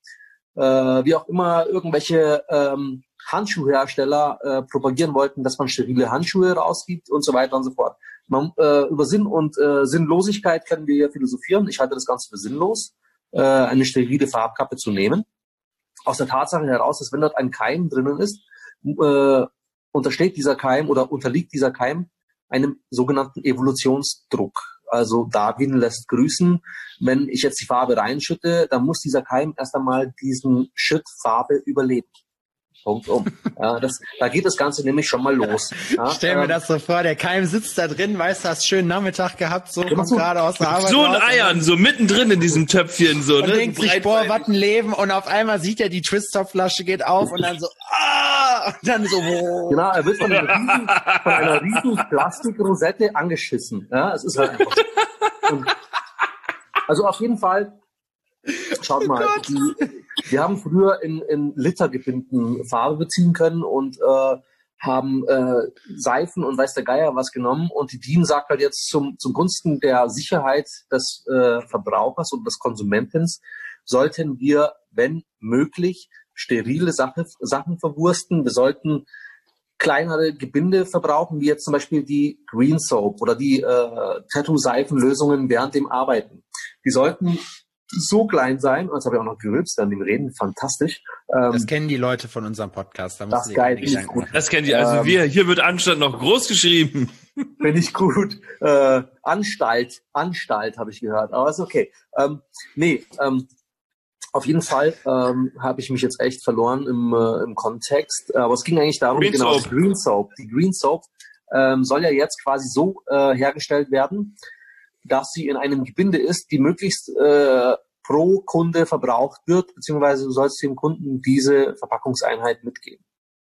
äh, wie auch immer irgendwelche ähm, Handschuhhersteller äh, propagieren wollten, dass man sterile Handschuhe rausgibt und so weiter und so fort. Man, äh, über Sinn und äh, Sinnlosigkeit können wir ja philosophieren. Ich halte das Ganze für sinnlos, äh, eine sterile Farbkappe zu nehmen. Aus der Tatsache heraus, dass wenn dort ein Keim drinnen ist, äh, untersteht dieser Keim oder unterliegt dieser Keim einem sogenannten Evolutionsdruck. Also Darwin lässt grüßen. Wenn ich jetzt die Farbe reinschütte, dann muss dieser Keim erst einmal diesen Schütt Farbe überleben. Punkt um. Ja, das, da geht das Ganze nämlich schon mal los. Ja, Stell mir ähm, das so vor, der Keim sitzt da drin, weißt du, hast schönen Nachmittag gehabt, so kommt gerade aus der Arbeit So ein raus Eiern, so mittendrin in diesem Töpfchen, so, und ne? denkt sich, boah, was ein Leben, und auf einmal sieht er, die Twist-Top-Flasche geht auf und dann so, ah, und dann so, wow. Genau, er wird von einer riesen, von einer riesen Plastikrosette angeschissen. Ja, es ist halt einfach so. Und also auf jeden Fall, schaut mal, die, wir haben früher in, in Litergebinden Farbe beziehen können und äh, haben äh, Seifen und weiß der Geier was genommen, und die D I N sagt halt jetzt zum, zum Gunsten der Sicherheit des äh, Verbrauchers und des Konsumentens sollten wir, wenn möglich, sterile Sache, Sachen verwursten. Wir sollten kleinere Gebinde verbrauchen, wie jetzt zum Beispiel die Green Soap oder die äh, Tattoo-Seifenlösungen während dem Arbeiten. Die sollten so klein sein, und jetzt habe ich auch noch gerülpst an dem Reden, fantastisch. Ähm, Das kennen die Leute von unserem Podcast. Da das ist geil, finde ich gut. Das kennt ihr, also Ähm, wir, hier wird Anstand noch groß geschrieben. Finde ich gut. Äh, Anstalt, Anstalt habe ich gehört, aber ist okay. Ähm, nee, ähm, auf jeden Fall ähm, habe ich mich jetzt echt verloren im, äh, im Kontext. Aber es ging eigentlich darum, Green genau, Soap. die Green Soap. Die Green Soap ähm, soll ja jetzt quasi so äh, hergestellt werden, dass sie in einem Gebinde ist, die möglichst äh, pro Kunde verbraucht wird, beziehungsweise du sollst dem Kunden diese Verpackungseinheit mitgeben.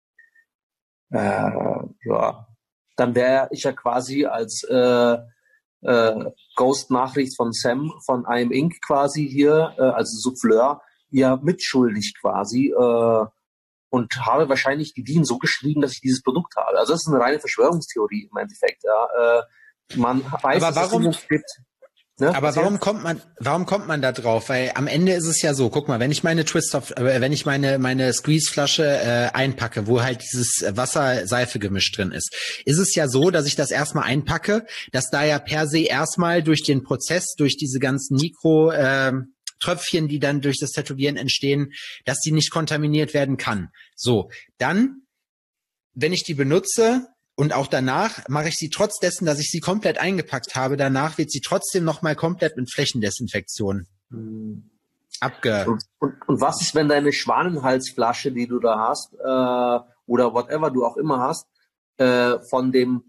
Äh, ja, dann wäre ich ja quasi als äh, äh, Ghost-Nachricht von Sam von I Am Inc quasi hier, äh, also Souffleur, ja mitschuldig quasi, äh, und habe wahrscheinlich die D I N so geschrieben, dass ich dieses Produkt habe. Also das ist eine reine Verschwörungstheorie im Endeffekt. Ja. Äh, man weiß, aber warum, dass es gibt. Ne? Aber warum kommt man, warum kommt man da drauf? Weil am Ende ist es ja so, guck mal, wenn ich meine Twist of, äh, wenn ich meine, meine Squeeze-Flasche äh, einpacke, wo halt dieses Wasser-Seife-Gemisch drin ist, ist es ja so, dass ich das erstmal einpacke, dass da ja per se erstmal durch den Prozess, durch diese ganzen Mikro, äh, Tröpfchen, die dann durch das Tätowieren entstehen, dass die nicht kontaminiert werden kann. So, dann, wenn ich die benutze, und auch danach mache ich sie trotz dessen, dass ich sie komplett eingepackt habe, danach wird sie trotzdem nochmal komplett mit Flächendesinfektion hm. abge... Und, und, und was ist, wenn deine Schwanenhalsflasche, die du da hast, äh, oder whatever du auch immer hast, äh, von dem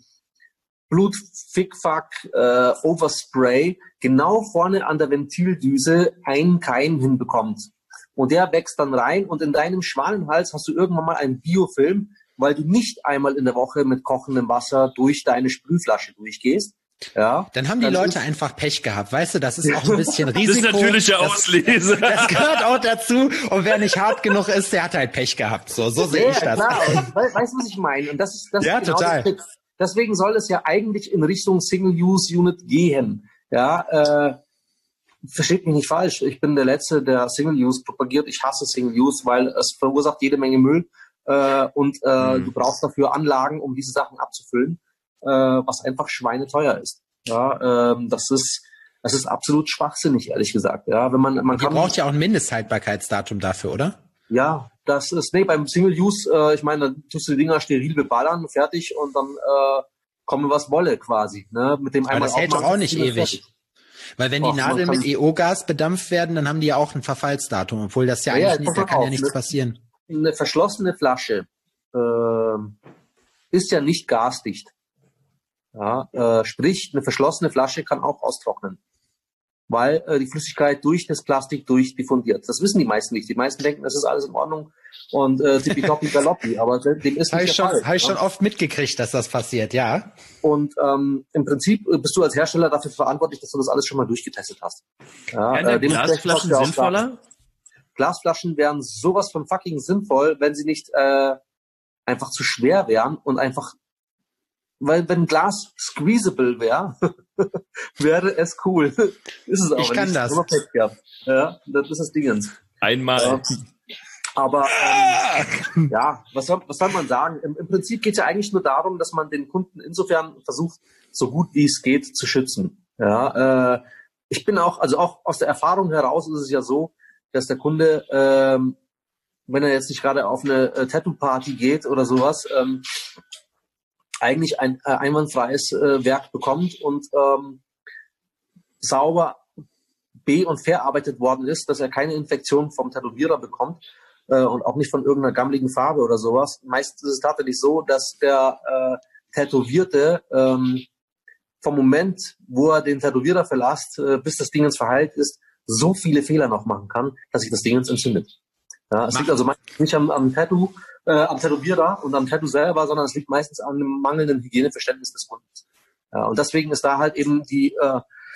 Blut-Fick-Fuck äh, Overspray genau vorne an der Ventildüse einen Keim hinbekommt. Und der wächst dann rein und in deinem Schwanenhals hast du irgendwann mal einen Biofilm, weil du nicht einmal in der Woche mit kochendem Wasser durch deine Sprühflasche durchgehst. Ja, dann haben die dann Leute einfach Pech gehabt, weißt du, das ist auch ein bisschen Risiko. Das ist natürliche Auslese. Das, das gehört auch dazu und wer nicht hart genug ist, der hat halt Pech gehabt. So, so sehe ich das. Klar. Und, weißt du, was ich meine? Und das ist, das ja, ist genau total. Das, deswegen soll es ja eigentlich in Richtung Single-Use-Unit gehen. Ja, äh, versteht mich nicht falsch. Ich bin der Letzte, der Single-Use propagiert. Ich hasse Single-Use, weil es verursacht jede Menge Müll. Äh, und äh, mhm. du brauchst dafür Anlagen, um diese Sachen abzufüllen, äh, was einfach schweineteuer ist. Ja, ähm, das ist das ist absolut schwachsinnig, ehrlich gesagt. Ja, wenn man man Ihr kann braucht ja auch ein Mindesthaltbarkeitsdatum dafür, oder? Ja, das ist nee beim Single Use. Äh, ich meine, da tust du die Dinger steril beballern, fertig und dann äh, komme was wolle quasi. Ne, mit dem Aber einmal das hält doch auch nicht ewig. Fertig. Weil wenn die Och, Nadeln mit E O-Gas bedampft werden, dann haben die ja auch ein Verfallsdatum, obwohl das ja, ja eigentlich ja, nicht, da kann auf, ja nichts ne? passieren. Eine verschlossene Flasche äh, ist ja nicht gasdicht. Ja, äh, sprich, eine verschlossene Flasche kann auch austrocknen, weil äh, die Flüssigkeit durch das Plastik durchdiffundiert. Das wissen die meisten nicht. Die meisten denken, das ist alles in Ordnung und äh, tippitoppi galoppi, aber dem ist hab nicht ich der schon, Fall. Habe ich schon oft mitgekriegt, dass das passiert, ja. Und ähm, im Prinzip bist du als Hersteller dafür verantwortlich, dass du das alles schon mal durchgetestet hast. Ja, äh, Glasflaschen sinnvoller? Glasflaschen wären sowas von fucking sinnvoll, wenn sie nicht äh, einfach zu schwer wären und einfach, weil wenn Glas squeezable wäre, wäre es cool. Ist es auch ich kann nicht. das. Ja, das ist das Dingens. Einmal. Ja. Aber ähm, ja, was soll, was soll man sagen? Im, im Prinzip geht es ja eigentlich nur darum, dass man den Kunden insofern versucht, so gut wie es geht, zu schützen. Ja, äh, ich bin auch, also auch aus der Erfahrung heraus ist es ja so, dass der Kunde, ähm, wenn er jetzt nicht gerade auf eine äh, Tattoo-Party geht oder sowas, ähm, eigentlich ein äh, einwandfreies äh, Werk bekommt und ähm, sauber be- und verarbeitet worden ist, dass er keine Infektion vom Tätowierer bekommt äh, und auch nicht von irgendeiner gammeligen Farbe oder sowas. Meistens ist es tatsächlich so, dass der äh, Tätowierte ähm, vom Moment, wo er den Tätowierer verlässt, äh, bis das Ding verheilt ist, so viele Fehler noch machen kann, dass sich das Ding entzündet. Ja, es liegt also meistens nicht am, am Tattoo, äh, am Tätowierer und am Tattoo selber, sondern es liegt meistens an dem mangelnden Hygieneverständnis des Kundens. Ja, und deswegen ist da halt eben die, äh,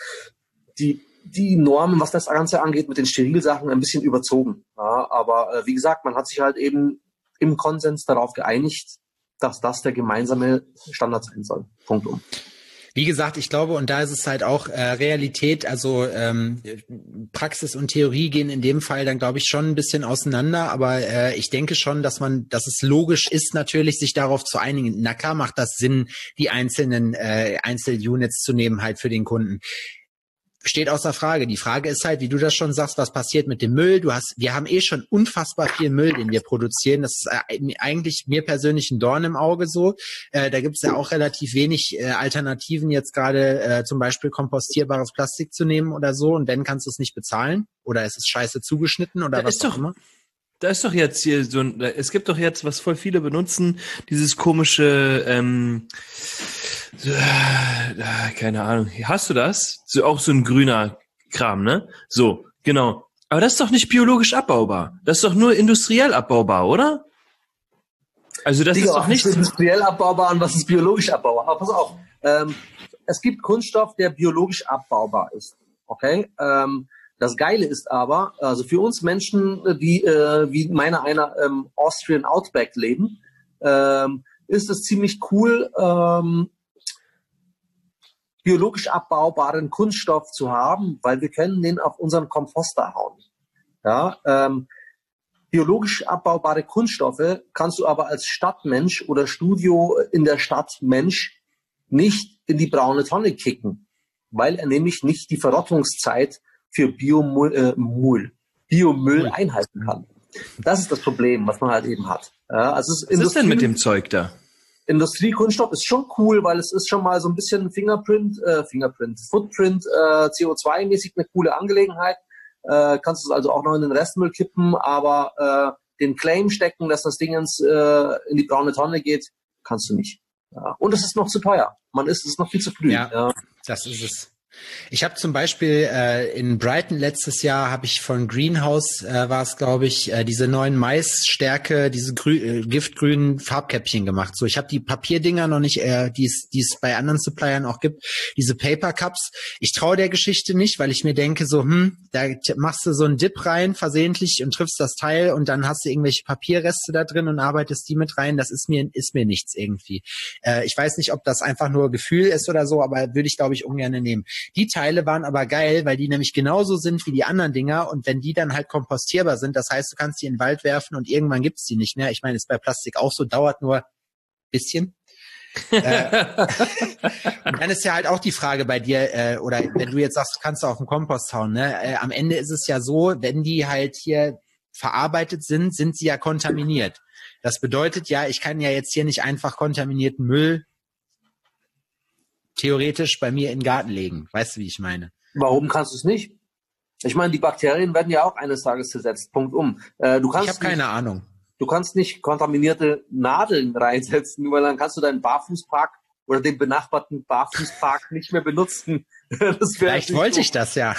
die, die Normen, was das Ganze angeht, mit den Sterilsachen ein bisschen überzogen. Ja, aber äh, wie gesagt, man hat sich halt eben im Konsens darauf geeinigt, dass das der gemeinsame Standard sein soll. Punkt um. Wie gesagt, ich glaube, und da ist es halt auch äh, Realität, also ähm, Praxis und Theorie gehen in dem Fall dann, glaube ich, schon ein bisschen auseinander, aber äh, ich denke schon, dass man, dass es logisch ist, natürlich sich darauf zu einigen. Na klar macht das Sinn, die einzelnen äh, Einzelunits zu nehmen halt für den Kunden. Steht außer Frage. Die Frage ist halt, wie du das schon sagst, was passiert mit dem Müll? Du hast, wir haben eh schon unfassbar viel Müll, den wir produzieren. Das ist äh, eigentlich mir persönlich ein Dorn im Auge so. Äh, da gibt es ja auch relativ wenig äh, Alternativen, jetzt gerade äh, zum Beispiel kompostierbares Plastik zu nehmen oder so. Und wenn, kannst du es nicht bezahlen. Oder es ist scheiße zugeschnitten oder da was ist auch doch, immer. Da ist doch jetzt hier so ein, es gibt doch jetzt, was voll viele benutzen, dieses komische, ähm, so, äh, keine Ahnung, hast du das? So, auch so ein grüner Kram, ne? So, genau. Aber das ist doch nicht biologisch abbaubar. Das ist doch nur industriell abbaubar, oder? Also das Digga, ist doch nicht... Was ist industriell abbaubar und was ist biologisch abbaubar? Aber pass auf, ähm, es gibt Kunststoff, der biologisch abbaubar ist. Okay? Ähm, Das Geile ist aber, also für uns Menschen, die äh, wie meiner einer ähm, Austrian Outback leben, ähm, ist es ziemlich cool, ähm, biologisch abbaubaren Kunststoff zu haben, weil wir können den auf unseren Komposter hauen. Ja, ähm, biologisch abbaubare Kunststoffe kannst du aber als Stadtmensch oder Studio in der Stadt Mensch nicht in die braune Tonne kicken, weil er nämlich nicht die Verrottungszeit für Biomüll, äh, Müll, Biomüll einhalten kann. Das ist das Problem, was man halt eben hat. Ja, also es ist was ist denn mit dem Zeug da? Industriekunststoff ist schon cool, weil es ist schon mal so ein bisschen Fingerprint, äh, Fingerprint, Footprint, äh, C O zwei mäßig eine coole Angelegenheit. Äh, kannst du es also auch noch in den Restmüll kippen, aber äh, den Claim stecken, dass das Ding ins, äh, in die braune Tonne geht, kannst du nicht. Ja. Und es ist noch zu teuer. Man ist es ist noch viel zu früh. Ja, ja. Das ist es. Ich habe zum Beispiel äh, in Brighton letztes Jahr habe ich von Greenhouse äh, war es glaube ich äh, diese neuen Maisstärke, diese grü äh, giftgrünen Farbkäppchen gemacht. So, ich habe die Papierdinger noch nicht, äh, die es die es bei anderen Suppliern auch gibt, diese Paper Cups. Ich traue der Geschichte nicht, weil ich mir denke so, hm, da machst du so einen Dip rein versehentlich und triffst das Teil und dann hast du irgendwelche Papierreste da drin und arbeitest die mit rein. Das ist mir ist mir nichts irgendwie. Äh, ich weiß nicht, ob das einfach nur Gefühl ist oder so, aber würde ich glaube ich ungern nehmen. Die Teile waren aber geil, weil die nämlich genauso sind wie die anderen Dinger und wenn die dann halt kompostierbar sind, das heißt, du kannst die in den Wald werfen und irgendwann gibt's die nicht mehr. Ich meine, ist bei Plastik auch so, dauert nur ein bisschen. äh, und dann ist ja halt auch die Frage bei dir, äh, oder wenn du jetzt sagst, du kannst auf den Kompost hauen, ne? Äh, am Ende ist es ja so, wenn die halt hier verarbeitet sind, sind sie ja kontaminiert. Das bedeutet ja, ich kann ja jetzt hier nicht einfach kontaminierten Müll theoretisch bei mir in den Garten legen. Weißt du, wie ich meine? Warum kannst du es nicht? Ich meine, die Bakterien werden ja auch eines Tages zersetzt. Punkt um. Äh, du kannst ich habe keine nicht, Ahnung. Du kannst nicht kontaminierte Nadeln reinsetzen, weil dann kannst du deinen Barfußpark oder den benachbarten Barfußpark nicht mehr benutzen. Das Vielleicht wollte so. ich das ja.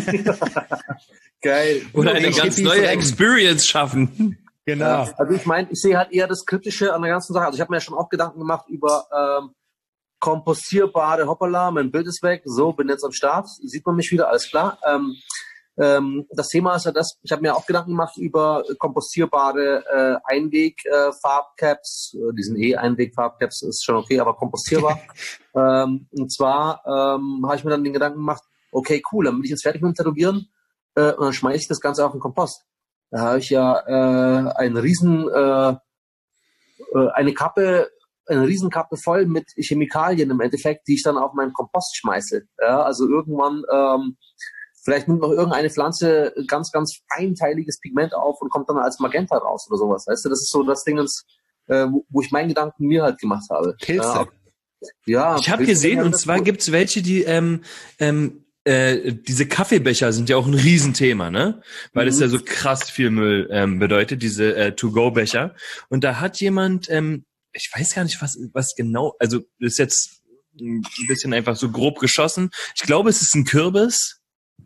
Geil. Oder eine ganz neue Experience schaffen. Genau. Ja, also ich meine, ich sehe halt eher das Kritische an der ganzen Sache. Also ich habe mir ja schon auch Gedanken gemacht über ähm, kompostierbare Hoppala, mein Bild ist weg, so, bin jetzt am Start, sieht man mich wieder, alles klar. Ähm, ähm, das Thema ist ja das, ich habe mir auch Gedanken gemacht über kompostierbare äh, Einweg-Farbcaps, äh, diesen E-Einweg-Farbcaps ist schon okay, aber kompostierbar. ähm, und zwar ähm, habe ich mir dann den Gedanken gemacht, okay, cool, dann bin ich jetzt fertig mit dem Tätowieren äh, und dann schmeiße ich das Ganze auf den Kompost. Da habe ich ja äh, einen riesen, äh, äh, eine Kappe, eine Riesenkappe voll mit Chemikalien im Endeffekt, die ich dann auf meinen Kompost schmeiße. Ja, also irgendwann, ähm, vielleicht nimmt noch irgendeine Pflanze ganz, ganz feinteiliges Pigment auf und kommt dann als Magenta raus oder sowas. Weißt du, das ist so das Ding, äh, wo, wo ich meinen Gedanken mir halt gemacht habe. Pilze. Ja, ich habe gesehen, und zwar gut. Gibt's welche, die ähm, ähm, äh, diese Kaffeebecher sind ja auch ein Riesenthema, ne? Weil es mhm. ja so krass viel Müll ähm, bedeutet, diese äh, To-Go-Becher. Und da hat jemand ähm, ich weiß gar nicht, was, was genau, also das ist jetzt ein bisschen einfach so grob geschossen. Ich glaube, es ist ein Kürbis.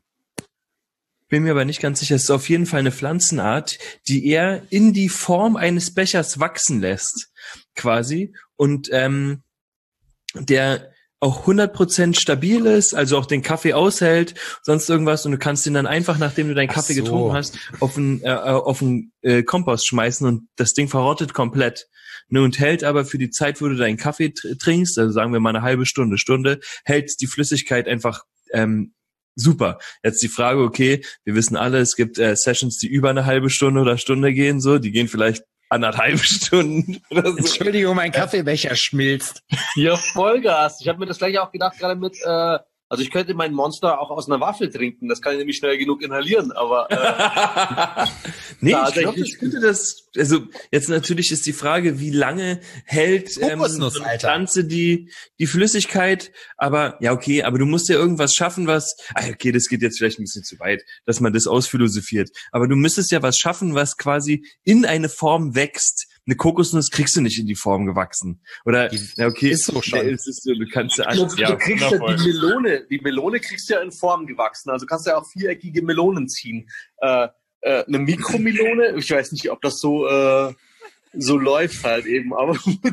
Bin mir aber nicht ganz sicher. Es ist auf jeden Fall eine Pflanzenart, die er in die Form eines Bechers wachsen lässt, quasi. Und ähm, der auch hundert Prozent stabil ist, also auch den Kaffee aushält, sonst irgendwas. Und du kannst den dann einfach, nachdem du deinen Kaffee so. getrunken hast, auf den, äh, auf den äh, Kompost schmeißen und das Ding verrottet komplett. Ne, und hält aber für die Zeit, wo du deinen Kaffee tr- trinkst, also sagen wir mal eine halbe Stunde, Stunde, hält die Flüssigkeit einfach ähm, super. Jetzt die Frage, okay, wir wissen alle, es gibt äh, Sessions, die über eine halbe Stunde oder Stunde gehen, so, die gehen vielleicht anderthalb Stunden oder so. Entschuldigung, mein Kaffeebecher schmilzt. Ja, Vollgas. Ich habe mir das gleich auch gedacht, gerade mit, äh, also ich könnte meinen Monster auch aus einer Waffel trinken, das kann ich nämlich schnell genug inhalieren, aber äh, nee, ich glaube, ich könnte das, also jetzt natürlich ist die Frage, wie lange hält ähm, so eine Pflanze die die Flüssigkeit, aber ja okay, aber du musst ja irgendwas schaffen, was, ah, okay, das geht jetzt vielleicht ein bisschen zu weit, dass man das ausphilosopiert, aber du müsstest ja was schaffen, was quasi in eine Form wächst. Eine Kokosnuss kriegst du nicht in die Form gewachsen. Oder, ja, okay, ist so schon. Ist es so, du kannst ja alles, ja, du kriegst ja die Melone, die Melone kriegst du ja in Form gewachsen. Also kannst du ja auch viereckige Melonen ziehen. Äh, äh, eine Mikromelone, ich weiß nicht, ob das so, äh, so läuft halt eben, aber gut.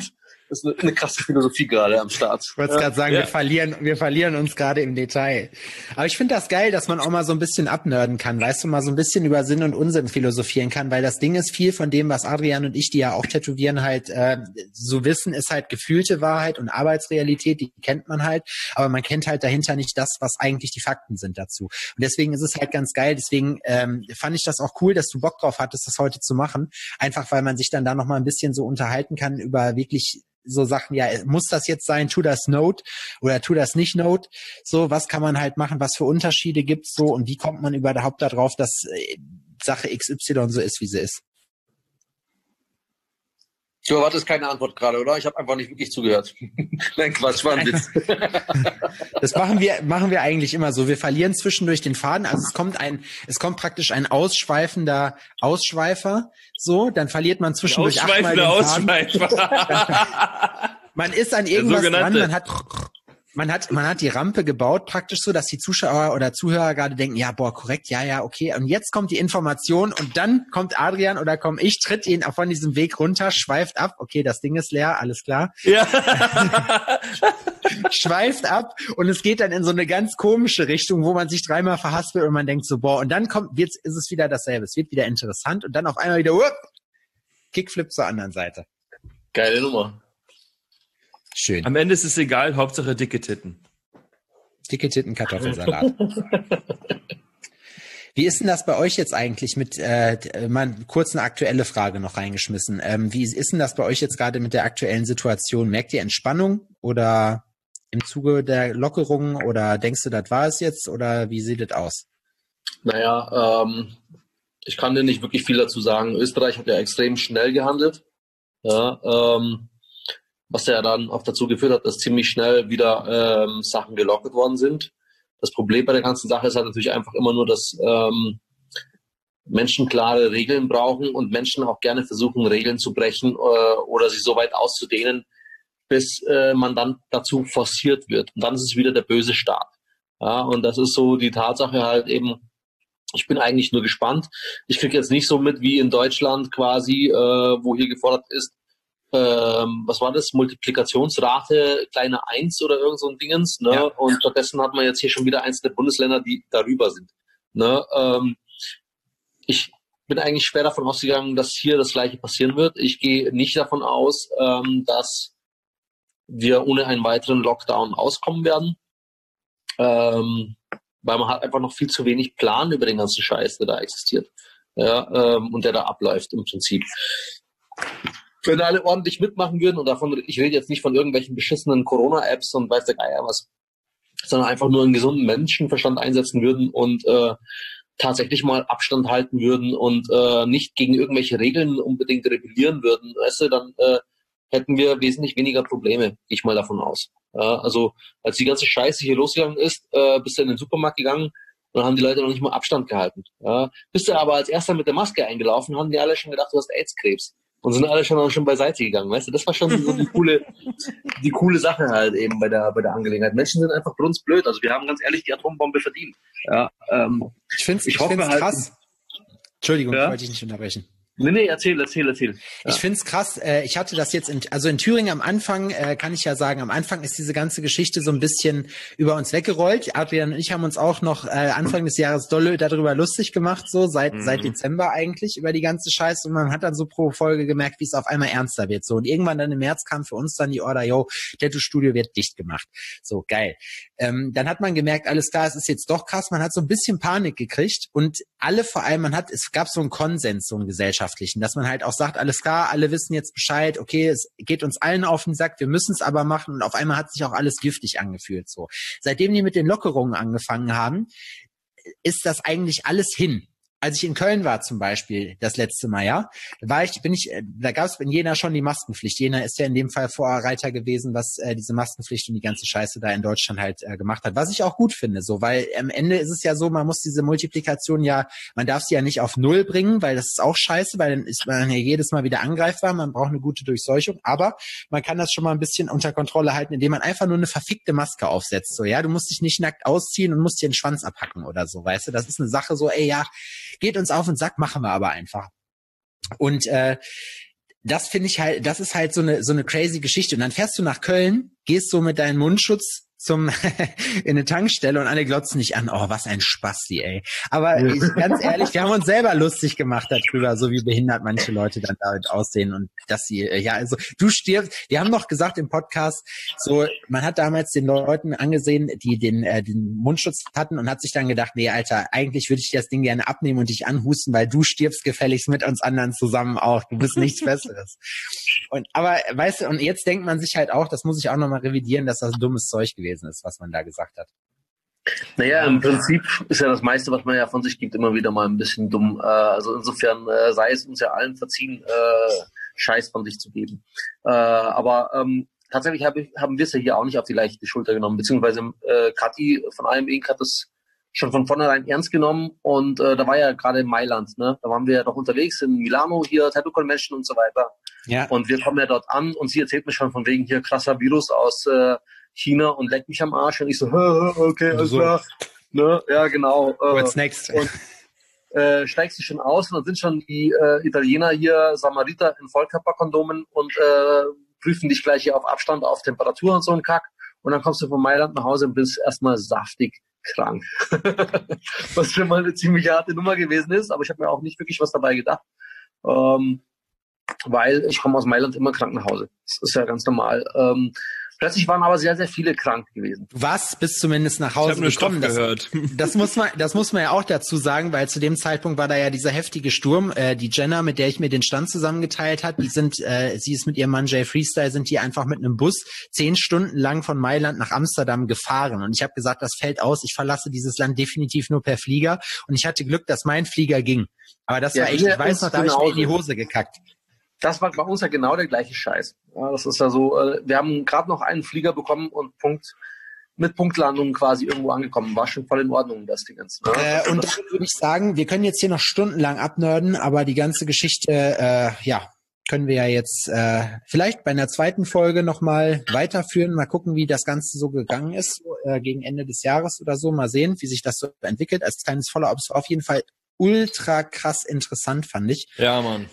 Das ist eine, eine krasse Philosophie gerade am Start. Ich wollte gerade sagen, Ja. wir verlieren, wir verlieren uns gerade im Detail. Aber ich finde das geil, dass man auch mal so ein bisschen abnörden kann, weißt du, mal so ein bisschen über Sinn und Unsinn philosophieren kann, weil das Ding ist, viel von dem, was Adrian und ich, die ja auch tätowieren, halt äh, so wissen, ist halt gefühlte Wahrheit und Arbeitsrealität, die kennt man halt, aber man kennt halt dahinter nicht das, was eigentlich die Fakten sind dazu. Und deswegen ist es halt ganz geil, deswegen ähm, fand ich das auch cool, dass du Bock drauf hattest, das heute zu machen, einfach weil man sich dann da noch mal ein bisschen so unterhalten kann über wirklich so Sachen, ja, muss das jetzt sein, tu das Note oder tu das nicht Note, so, was kann man halt machen, was für Unterschiede gibt's so und wie kommt man überhaupt darauf, dass äh, Sache X Y so ist, wie sie ist. Du erwartest keine Antwort gerade, oder? Ich habe einfach nicht wirklich zugehört. Nein, Quatsch, war ein Witz. Das machen wir, machen wir eigentlich immer so. Wir verlieren zwischendurch den Faden. Also es kommt ein, es kommt praktisch ein ausschweifender Ausschweifer. So, dann verliert man zwischendurch achtmal den Faden. Ausschweifer. Man ist an irgendwas dran, sogenannte. man hat, man hat, man hat die Rampe gebaut, praktisch so, dass die Zuschauer oder Zuhörer gerade denken, ja, boah, korrekt, ja, ja, okay. Und jetzt kommt die Information und dann kommt Adrian oder komm ich, tritt ihn von diesem Weg runter, schweift ab. Okay, das Ding ist leer, alles klar. Ja. Schweift ab und es geht dann in so eine ganz komische Richtung, wo man sich dreimal verhaspelt und man denkt so, boah, und dann kommt, jetzt ist es wieder dasselbe. Es wird wieder interessant und dann auf einmal wieder, whoop, Kickflip zur anderen Seite. Geile Nummer. Schön. Am Ende ist es egal, Hauptsache dicke Titten. Dicke Titten, Kartoffelsalat. Wie ist denn das bei euch jetzt eigentlich mit, äh, mal kurz eine aktuelle Frage noch reingeschmissen. Ähm, wie ist denn das bei euch jetzt gerade mit der aktuellen Situation? Merkt ihr Entspannung oder im Zuge der Lockerungen oder denkst du, das war es jetzt oder wie sieht das aus? Naja, ähm, ich kann dir nicht wirklich viel dazu sagen. Österreich hat ja extrem schnell gehandelt. Ja, ähm, was ja dann auch dazu geführt hat, dass ziemlich schnell wieder ähm, Sachen gelockert worden sind. Das Problem bei der ganzen Sache ist halt natürlich einfach immer nur, dass ähm, Menschen klare Regeln brauchen und Menschen auch gerne versuchen, Regeln zu brechen äh, oder sie so weit auszudehnen, bis äh, man dann dazu forciert wird. Und dann ist es wieder der böse Staat. Ja, und das ist so die Tatsache halt eben, ich bin eigentlich nur gespannt. Ich kriege jetzt nicht so mit wie in Deutschland quasi, äh, wo hier gefordert ist, Ähm, was war das? Multiplikationsrate kleiner eins oder irgend so ein Dingens, ne? Ja. Und stattdessen hat man jetzt hier schon wieder einzelne Bundesländer, die darüber sind, ne? Ähm, ich bin eigentlich schwer davon ausgegangen, dass hier das Gleiche passieren wird. Ich gehe nicht davon aus, ähm, dass wir ohne einen weiteren Lockdown auskommen werden, ähm, weil man hat einfach noch viel zu wenig Plan über den ganzen Scheiß, der da existiert, ja, ähm, und der da abläuft im Prinzip. Wenn alle ordentlich mitmachen würden, und davon, ich rede jetzt nicht von irgendwelchen beschissenen Corona-Apps und weiß der Geier was, sondern einfach nur einen gesunden Menschenverstand einsetzen würden und äh, tatsächlich mal Abstand halten würden und äh, nicht gegen irgendwelche Regeln unbedingt rebellieren würden, weißt du, dann äh, hätten wir wesentlich weniger Probleme, gehe ich mal davon aus. Ja, also als die ganze Scheiße hier losgegangen ist, äh, bist du in den Supermarkt gegangen, dann haben die Leute noch nicht mal Abstand gehalten. Ja, bist du aber als erster mit der Maske eingelaufen, haben die alle schon gedacht, du hast AIDS-Krebs. Und sind alle schon, schon beiseite gegangen, weißt du? Das war schon so die coole, die coole Sache halt eben bei der, bei der Angelegenheit. Menschen sind einfach brunstblöd. Also wir haben ganz ehrlich die Atombombe verdient. Ja, ähm, Ich finde es Ich hoffe halt- krass. Entschuldigung, Ja? ich wollte dich nicht unterbrechen. nee, nee, erzähl, erzähl, erzähl. Ja. Ich find's krass, äh, ich hatte das jetzt in, also in Thüringen am Anfang, äh, kann ich ja sagen, am Anfang ist diese ganze Geschichte so ein bisschen über uns weggerollt. Adrian und ich haben uns auch noch äh, Anfang des Jahres dolle darüber lustig gemacht, so seit Mhm. seit Dezember eigentlich, über die ganze Scheiße. Und man hat dann so pro Folge gemerkt, wie es auf einmal ernster wird. So, und irgendwann dann im März kam für uns dann die Order, yo, Tattoo-Studio wird dicht gemacht. So, geil. Ähm, dann hat man gemerkt, alles klar, es ist jetzt doch krass. Man hat so ein bisschen Panik gekriegt und alle vor allem, man hat, es gab so einen Konsens, so einen gesellschaftlichen, dass man halt auch sagt, alles klar, alle wissen jetzt Bescheid, okay, es geht uns allen auf den Sack, wir müssen es aber machen und auf einmal hat sich auch alles giftig angefühlt, so. Seitdem die mit den Lockerungen angefangen haben, ist das eigentlich alles hin. Als ich in Köln war zum Beispiel, das letzte Mal, ja, da war ich, bin ich, da gab es in Jena schon die Maskenpflicht. Jena ist ja in dem Fall Vorreiter gewesen, was äh, diese Maskenpflicht und die ganze Scheiße da in Deutschland halt äh, gemacht hat. Was ich auch gut finde, so, weil am Ende ist es ja so, man muss diese Multiplikation ja, man darf sie ja nicht auf Null bringen, weil das ist auch scheiße, weil dann ist man ja jedes Mal wieder angreifbar, man braucht eine gute Durchseuchung, aber man kann das schon mal ein bisschen unter Kontrolle halten, indem man einfach nur eine verfickte Maske aufsetzt, so, ja, du musst dich nicht nackt ausziehen und musst dir den Schwanz abhacken oder so, weißt du, das ist eine Sache so, ey, ja, geht uns auf den Sack, machen wir aber einfach. Und äh, das finde ich halt, das ist halt so eine so eine crazy Geschichte. Und dann fährst du nach Köln, gehst so mit deinem Mundschutz zum in eine Tankstelle und alle glotzen dich an. Oh, was ein Spasti, ey. Aber ich, ganz ehrlich, wir haben uns selber lustig gemacht darüber, so wie behindert manche Leute dann damit aussehen und dass sie, ja, also du stirbst. Wir haben noch gesagt im Podcast, so man hat damals den Leuten angesehen, die den äh, den Mundschutz hatten und hat sich dann gedacht, nee, Alter, eigentlich würde ich dir das Ding gerne abnehmen und dich anhusten, weil du stirbst gefälligst mit uns anderen zusammen auch. Du bist nichts Besseres. Und aber weißt du, und jetzt denkt man sich halt auch, das muss ich auch nochmal revidieren, dass das dummes Zeug gewesen ist, was man da gesagt hat. Naja, im Prinzip ist ja das meiste, was man ja von sich gibt, immer wieder mal ein bisschen dumm. Äh, also insofern äh, sei es uns ja allen verziehen, äh, Scheiß von sich zu geben. Äh, aber ähm, tatsächlich hab ich, haben wir es ja hier auch nicht auf die leichte Schulter genommen, beziehungsweise äh, Kathi von allem Inc. hat das schon von vornherein ernst genommen und äh, da war ja gerade in Mailand, ne? Da waren wir ja doch unterwegs in Milano, hier Tattoo Convention und so weiter. Ja. Und wir kommen ja dort an und sie erzählt mir schon von wegen hier krasser Virus aus äh, China und leckt mich am Arsch und ich so, okay, alles so. Klar. Ne? Ja, genau. What's next? Und äh, steigst du schon aus und dann sind schon die äh, Italiener hier, Samariter in Vollkörperkondomen und äh, prüfen dich gleich hier auf Abstand, auf Temperatur und so ein Kack. Und dann kommst du von Mailand nach Hause und bist erstmal saftig krank. Was schon mal eine ziemlich harte Nummer gewesen ist, aber ich habe mir auch nicht wirklich was dabei gedacht. Ähm, weil ich komme aus Mailand immer krank nach Hause. Das ist ja ganz normal. Ähm, plötzlich waren aber sehr, sehr viele krank gewesen. Was bis zumindest nach Hause ich gekommen. Das, gehört. das muss man, das muss man ja auch dazu sagen, weil zu dem Zeitpunkt war da ja dieser heftige Sturm. Äh, die Jenna, mit der ich mir den Stand zusammengeteilt hat, die sind, äh, sie ist mit ihrem Mann Jay Freestyle, sind die einfach mit einem Bus zehn Stunden lang von Mailand nach Amsterdam gefahren. Und ich habe gesagt, das fällt aus. Ich verlasse dieses Land definitiv nur per Flieger. Und ich hatte Glück, dass mein Flieger ging. Aber das ja, war echt, ich weiß noch, da habe ich mir in die Hose gekackt. Das war bei uns ja genau der gleiche Scheiß. Ja, das ist ja so, äh, wir haben gerade noch einen Flieger bekommen und Punkt, mit Punktlandung quasi irgendwo angekommen. War schon voll in Ordnung, das Ding jetzt. Ne? Äh, und dann würde ich sagen, wir können jetzt hier noch stundenlang abnörden, aber die ganze Geschichte, äh, ja, können wir ja jetzt äh, vielleicht bei einer zweiten Folge nochmal weiterführen. Mal gucken, wie das Ganze so gegangen ist, so, äh, gegen Ende des Jahres oder so. Mal sehen, wie sich das so entwickelt. Als kleines Follow-up ist auf jeden Fall ultra krass interessant, fand ich. Ja, Mann.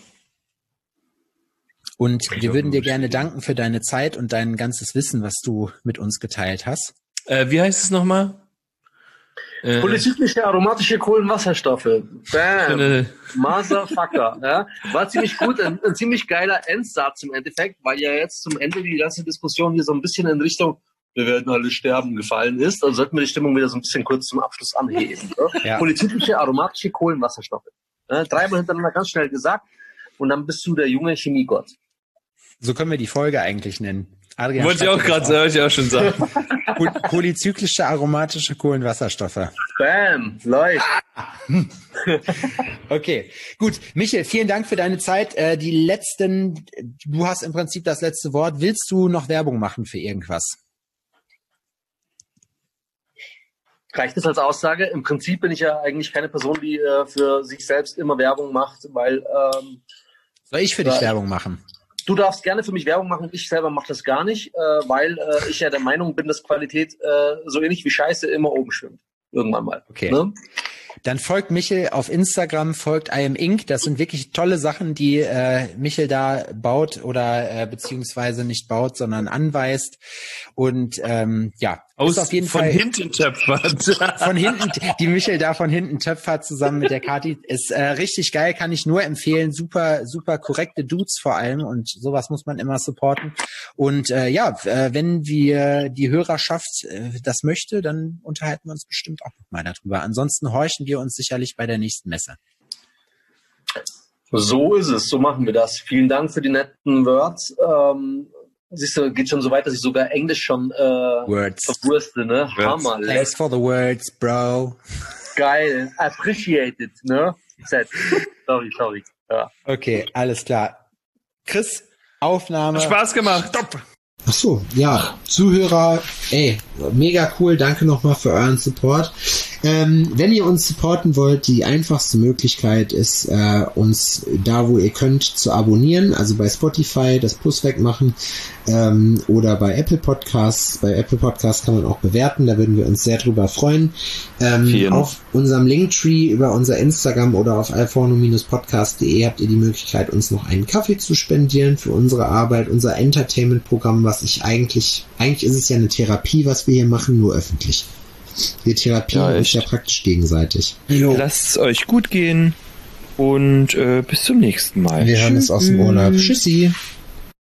Und wir würden dir gerne danken für deine Zeit und dein ganzes Wissen, was du mit uns geteilt hast. Äh, wie heißt es nochmal? Äh, Polyzyklische aromatische Kohlenwasserstoffe. Bam. Äh, Motherfucker. Ja? War ziemlich gut, ein, ein ziemlich geiler Endsatz im Endeffekt, weil ja jetzt zum Ende die ganze Diskussion hier so ein bisschen in Richtung wir werden alle sterben gefallen ist. Also sollten wir die Stimmung wieder so ein bisschen kurz zum Abschluss anheben. Ja? Polyzyklische aromatische Kohlenwasserstoffe. Ja? Dreimal hintereinander ganz schnell gesagt und dann bist du der junge Chemiegott. So können wir die Folge eigentlich nennen. Adrian, wollte ich auch gerade sagen, ich auch schon sagen. Polyzyklische aromatische Kohlenwasserstoffe. Bam, läuft. Okay, gut. Michael, vielen Dank für deine Zeit. Äh, die letzten, du hast im Prinzip das letzte Wort. Willst du noch Werbung machen für irgendwas? Reicht das als Aussage? Im Prinzip bin ich ja eigentlich keine Person, die äh, für sich selbst immer Werbung macht, weil... Ähm, Soll ich für dich Werbung machen? Du darfst gerne für mich Werbung machen, ich selber mache das gar nicht, äh, weil äh, ich ja der Meinung bin, dass Qualität äh, so ähnlich wie Scheiße immer oben schwimmt. Irgendwann mal. Okay. Ne? Dann folgt Michel auf Instagram, folgt I Am Inc. Das sind wirklich tolle Sachen, die äh, Michel da baut oder äh, beziehungsweise nicht baut, sondern anweist. Und ähm, ja, Aus, ist auf jeden von Fall hinten töpfert. Von hinten, die Michel da von hinten töpfert zusammen mit der Kathi. Ist äh, richtig geil, kann ich nur empfehlen. Super, super korrekte Dudes vor allem und sowas muss man immer supporten. Und äh, ja, äh, wenn wir die Hörerschaft äh, das möchte, dann unterhalten wir uns bestimmt auch noch mal darüber. Ansonsten horchen wir uns sicherlich bei der nächsten Messe. So ist es, so machen wir das. Vielen Dank für die netten Words. Ähm, siehst du, geht schon so weit, dass ich sogar Englisch schon äh, Words. verwurste, ne? Hammer. Thanks for the words, bro. Geil, appreciate it, ne? Set. Sorry, sorry. Ja. Okay, alles klar. Chris, Aufnahme. Spaß gemacht. Stopp. Ach so, ja, Zuhörer, ey, mega cool, danke nochmal für euren Support. Ähm, wenn ihr uns supporten wollt, die einfachste Möglichkeit ist, äh, uns da, wo ihr könnt, zu abonnieren. Also bei Spotify das Plus wegmachen ähm, oder bei Apple Podcasts. Bei Apple Podcasts kann man auch bewerten, da würden wir uns sehr drüber freuen. Ähm, auf unserem Linktree über unser Instagram oder auf alforno Bindestrich podcast punkt de habt ihr die Möglichkeit, uns noch einen Kaffee zu spendieren für unsere Arbeit, unser Entertainment-Programm, was ich eigentlich, eigentlich ist es ja eine Therapie, was wir hier machen, nur öffentlich. Wir therapieren ja, uns ja praktisch gegenseitig. Jo. Lasst es euch gut gehen und äh, bis zum nächsten Mal. Wir hören es aus dem Urlaub. Tschüssi.